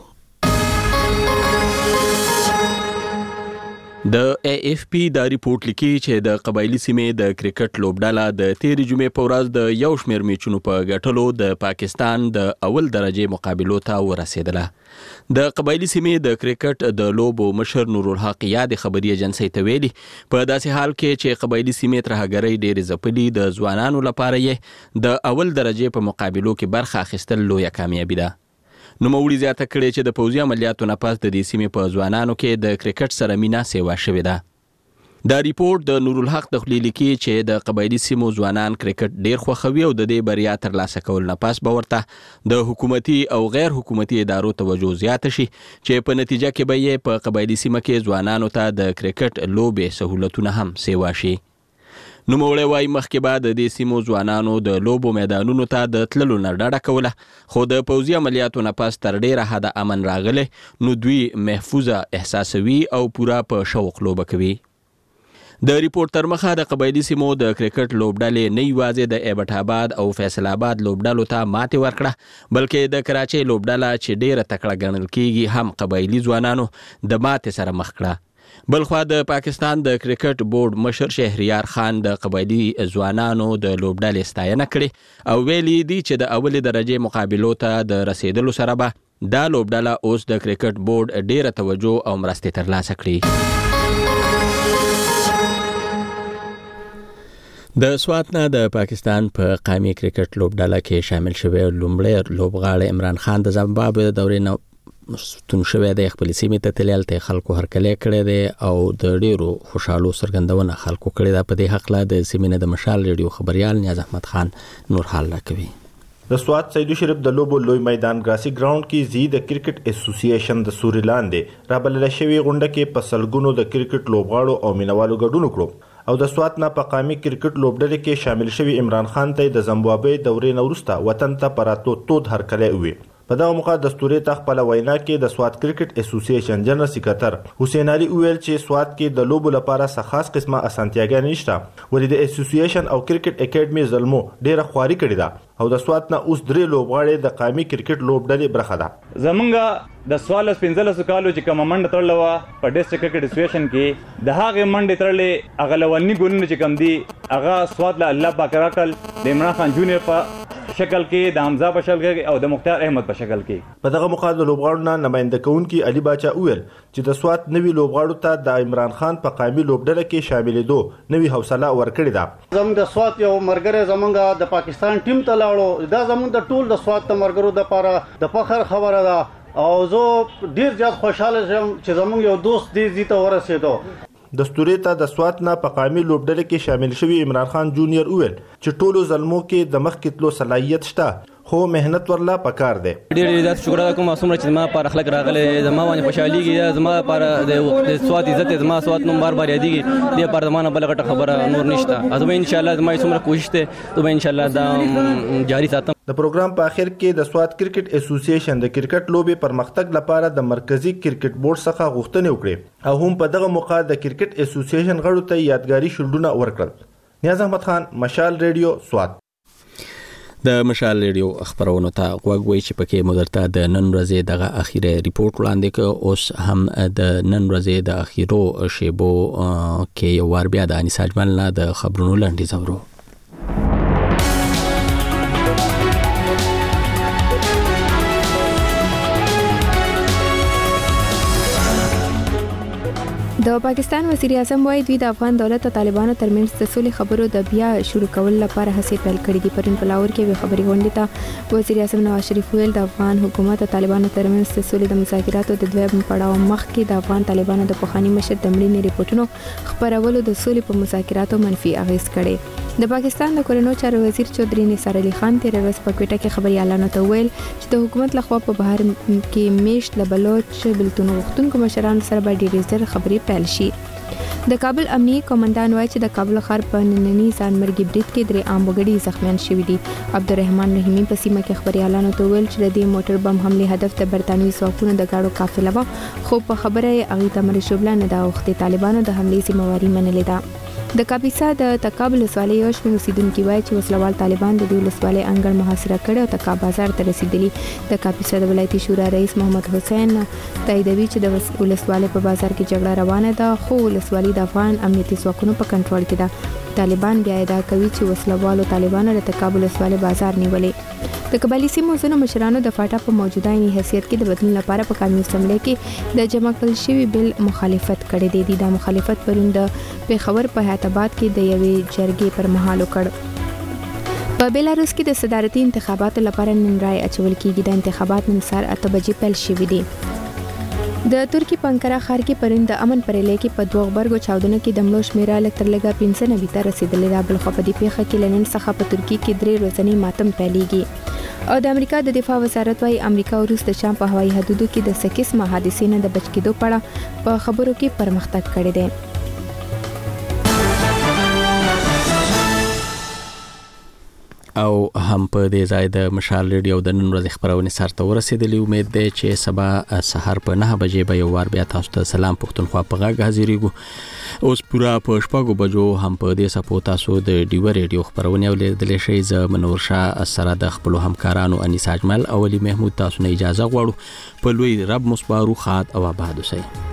د ای اف پی دا ریپورت لیکي چې د قبایلی سیمې د کرکټ لوبډله د تیرې جمعې په ورځ د یو شمېر میچونو په ګټلو د پاکستان د اول درجه مقابلو ته ورسېدله. د قبایلی سیمې د کرکټ د لوبو مشر نور الحق یاد خبري ایجنسی ته ویلي په داسې حال کې چې قبایلی سیمې ترهګرۍ ډېرې ځپلي د ځوانانو لپاره یې د اول درجه په مقابلو کې برخه اخیستل لویه کامیابي ده. نوموړي زیاته کړې چې د پوځي عملیاتو نه پس د دې سیمې په ځوانانو کې د کرکټ سره مینه سیوا شوې ده. دا ریپورت د نور الحق د خولې لیکي چې د قبایلی سیمو ځوانان کرکټ ډېر خوښوي او د دې بریا ترلاسه کول نه پس به ورته د حکومتي او غیر حکومتي ادارو توجه زیاته شي چې په نتیجه کې به یې په قبایلی سیمه کې ځوانانو ته د کرکټ لوبې سهولتونه هم سیوا شي. نوموړی وایي مخکې به د دې سیمو ځوانانو د لوبو میدانونو ته د تللو نه ډډه کوله، خو د پوځي عملیاتو نه پس تر ډیره حده امن راغلی، نو دوی محفوظه احساسوي او پوره په شوق لوبه کوي. د ریپورت تر مخه د قبایلي سیمو د کرکټ لوبډلې نه یوازې د ایبټ آباد او فیصل آباد لوبډلو ته ماتې ورکړه، بلکې د کراچۍ لوبډله چې ډیره تکړه ګڼل کیږي هم قبایلي ځوانانو د ماتې سره مخ کړه. بلخوا د پاکستان د کرکټ بورډ مشر شهریار خان د قبایلي ځوانانو د لوبډلې ستاینه کړې او ویلي دي چې د اولې درجې مقابلو ته د رسیدلو سره به دا لوبډله اوس د کرکټ بورډ ډیره توجه او مرستې ترلاسه کړي. د سوات نه د پاکستان په قومي کرکټ لوبډله کې شامل شوی لومړی لوبغاړی عمران خان د زیمبابوې د دورې نه ستون شوی دی، خپل سیمې ته تللی، هلته خلکو هرکلی کړی دی او د ډیرو خوشحالو څرګندونه خلکو کړې ده. په دې هکله د سیمې نه د مشال ریډیو خبریال نیاز احمد خان نور حال راکوي. د سوات سیدو شریف د لوبو لوی میدان ګراسي ګراوند کې زی د کرکټ اسوسییشن د سوري لاندې رابلل شوی غونډه کې په سلګونو د کرکټ لوبغاړو او مینوالو ګډون وکړو او د سوات نه په قومي کرکټ لوبډلې کې شامل شوی عمران خان ته د زیمبابوې دورې نه وروسته وطن ته پراتلو تود هرکلی ووی. په دغه موقع د ستوري ته خپل وینا کې د سوات کرکټ اسوسییشن جنرال سکرټر حسین علي ویل چې سوات کې د لوبو لپاره څه خاص قسمه اسانتیاګانې نشته، ولې د اسوسییشن او کرکټ اکیډمي زلمو ډیره خواري کړې ده او د سوات نه اوس درې لوبغاړي د قومي کرکټ لوبډلې برخه ده. زمونږ د سوالس پنځلس کالو چې کومه منډه تړله وه په ډسټرکټ کرکټ اسوسییشن کې، د هغې منډې تړلې هغه لولني ګولونه چې کوم دي هغه سوات له الله پاک راکړل، د عمران خان جونیئر په شکل کې، د حمزه په شکل کې او د مختار احمد په شکل کې. په دغه موقع د لوبغاړو نه نماینده کوونکي علي باچا وویل چې د سوات نوي لوبغاړو ته د عمران خان په قومي لوبډله کې شاملېدو نوي حوصله ورکړې ده. زموږ د سوات یو مرګره زمونږ د پاکستان ټیم ته لاړو، دا زموږ د ټول د سوات د مرګرو د لپاره د فخر خبره ده او زه ډیر زیات خوشاله شم چې زموږ یو دوست دې ځای ته ورسېدو. د ستوري ته د سوات نه په قومي لوبډله کې شامل شوی عمران خان جونیئر وویل چې ټولو زلمو کې د مخکې تلو صلاحیت شته، خو مهنت ورلا پکار دی. ډېر ډېر شکر کوم څومره چې زما پر اخلاق راغلی، زما باندې خوشحاليږي، زما پر د سوات عزت، زما سوات نوم بار بار یادېږي، دې پر زمانه بل غټه خبره نور نشته. زما ان شاء الله زما څومره کوشش ته زما ان شاء الله دا جاری ساتم. د پروګرام په اخر کې د سوات کرکټ اسوسییشن د کرکټ لوبې پرمختګ لپاره د مرکزی کرکټ بورډ څخه غوښتنې وکړې او هم په دغه موقع د کرکټ اسوسییشن غړو ته یادګاري شیلډونه ورکړل. نیاز احمد خان، مشال ریډیو، سوات. د مشال ریډیو خبرونو ته غوږ وای چې پکې مدرته د نن ورځې دغه اخیری ریپورت وړاندې ک. اوس هم د نن ورځې د اخیرو شیبو کې یو وار بیا د انیس اجمل نه د خبرونو لنډیز اورو. د پاکستان وزیر اعظم وايي دوی د افغان دولت او طالبانو ترمنځ د سولې خبرو د بیا شروع کولو لپاره هڅې پیل کړې دي. پرون په لاهور کې وی خبري غونډې ته وزیر اعظم نواز شریف ویل د افغان حکومت او طالبانو ترمنځ د سولې د مذاکراتو د دویم پړاو مخکې د افغان طالبانو د پخوانی مشر د مړینې ریپورتونو خبرولو د سولې په مذاکراتو منفي اغیز کړي. د پاکستان د کورنیو چارو وزیر چودري نثار علي خان تیر ورځ په کوټه کې خبريالانو ته ویل چې د حکومت لخوا په بهر کې میشت د بلوچ بلتون غوښتونکو مشرانو سره به ډېرې زر خبرې پیل شي. د کابل امنیي کمانډان وایي چې د کابل ښار په نننی ځانمرګي برید کې درې عام وګړي زخمیان شوي دي. عبدالرحمن رحیمي په سیمه کې خبريالانو ته ویل چې د دې موټر بم حمله هدف د برتانوي ځواکونو د گاډو قافله و، خو په خبره یې هغې ته مرې شوبله نه ده اوښتې. طالبانو د حملې ذمہواري منلې ده. د کاپیسا د تکاب ولسوالۍ یو شمېر اوسیدونکي وایي چې وسلوال طالبان د دې ولسوالۍ انګړ محاصره کړی او تکاب بازار ته رسیدلي. د کاپیسا د ولایتي شورا رئیس محمد حسین تاییدوي چې د ولسوالۍ په بازار کې جګړه روانه ده، خو ولسوالۍ د افغان امنیتي ځواکونو په کنټرول کې ده. طالبان بیا ادعا کوي چې وسلوالو طالبانو د تکاب ولسوالۍ بازار نیولې. د قبایلي سیمو ځینو مشرانو د فاټا په موجوده عیني حیثیت کې د بدلون لپاره په قانوني اسمبلی کې د جمع کړل شوي بل مخالفت کړی دی. دا مخالفت پرون د پیښور په حیات آباد کې د یوې جرګې پر مهال وکړ. په بیلاروس کې د صدارتي انتخاباتو لپاره نن رای اچول کېږي. د انتخابات نن سهار اته بجې پیل شوي دي. د ترکی په انکرا ښار کې پرون د امن پر اعلان کې په دوه غبرګو چاودنو کې د مړو شمیره لږ تر لږه پنځه نوي ته رسیدلې ده. بلخوا په دې پیښه کې له نن څخه په ترکیه کې درې ورځنی ماتم پیلېږي. او د امریکا د دفاع وزارت وايي امریکا او روس د شام په هوایي حدودو کې د سکیس حادثې نه د بچ کېدو په اړه په خبرو کې پرمختګ کړی دی. او هم په دې ځای د مشال ریډیو د نن ورځې خبرونه سره ورسېدلې. امید ده چې سبا سحر په نه بجې به یو وار بیا تاسو ته سلام پښتونخوا په غږ حاضرېږو. اوس پورا په شپږو بجو هم په دې سپو تاسو د ډیو ریډیو خبرونه اوریدلې شئ. ز منور شاه سره د خپل همکارانو انیس اجمل او علي محمود تاسو نه اجازه غواړو. په لوی رب مصباح خات او آباد اوسئ.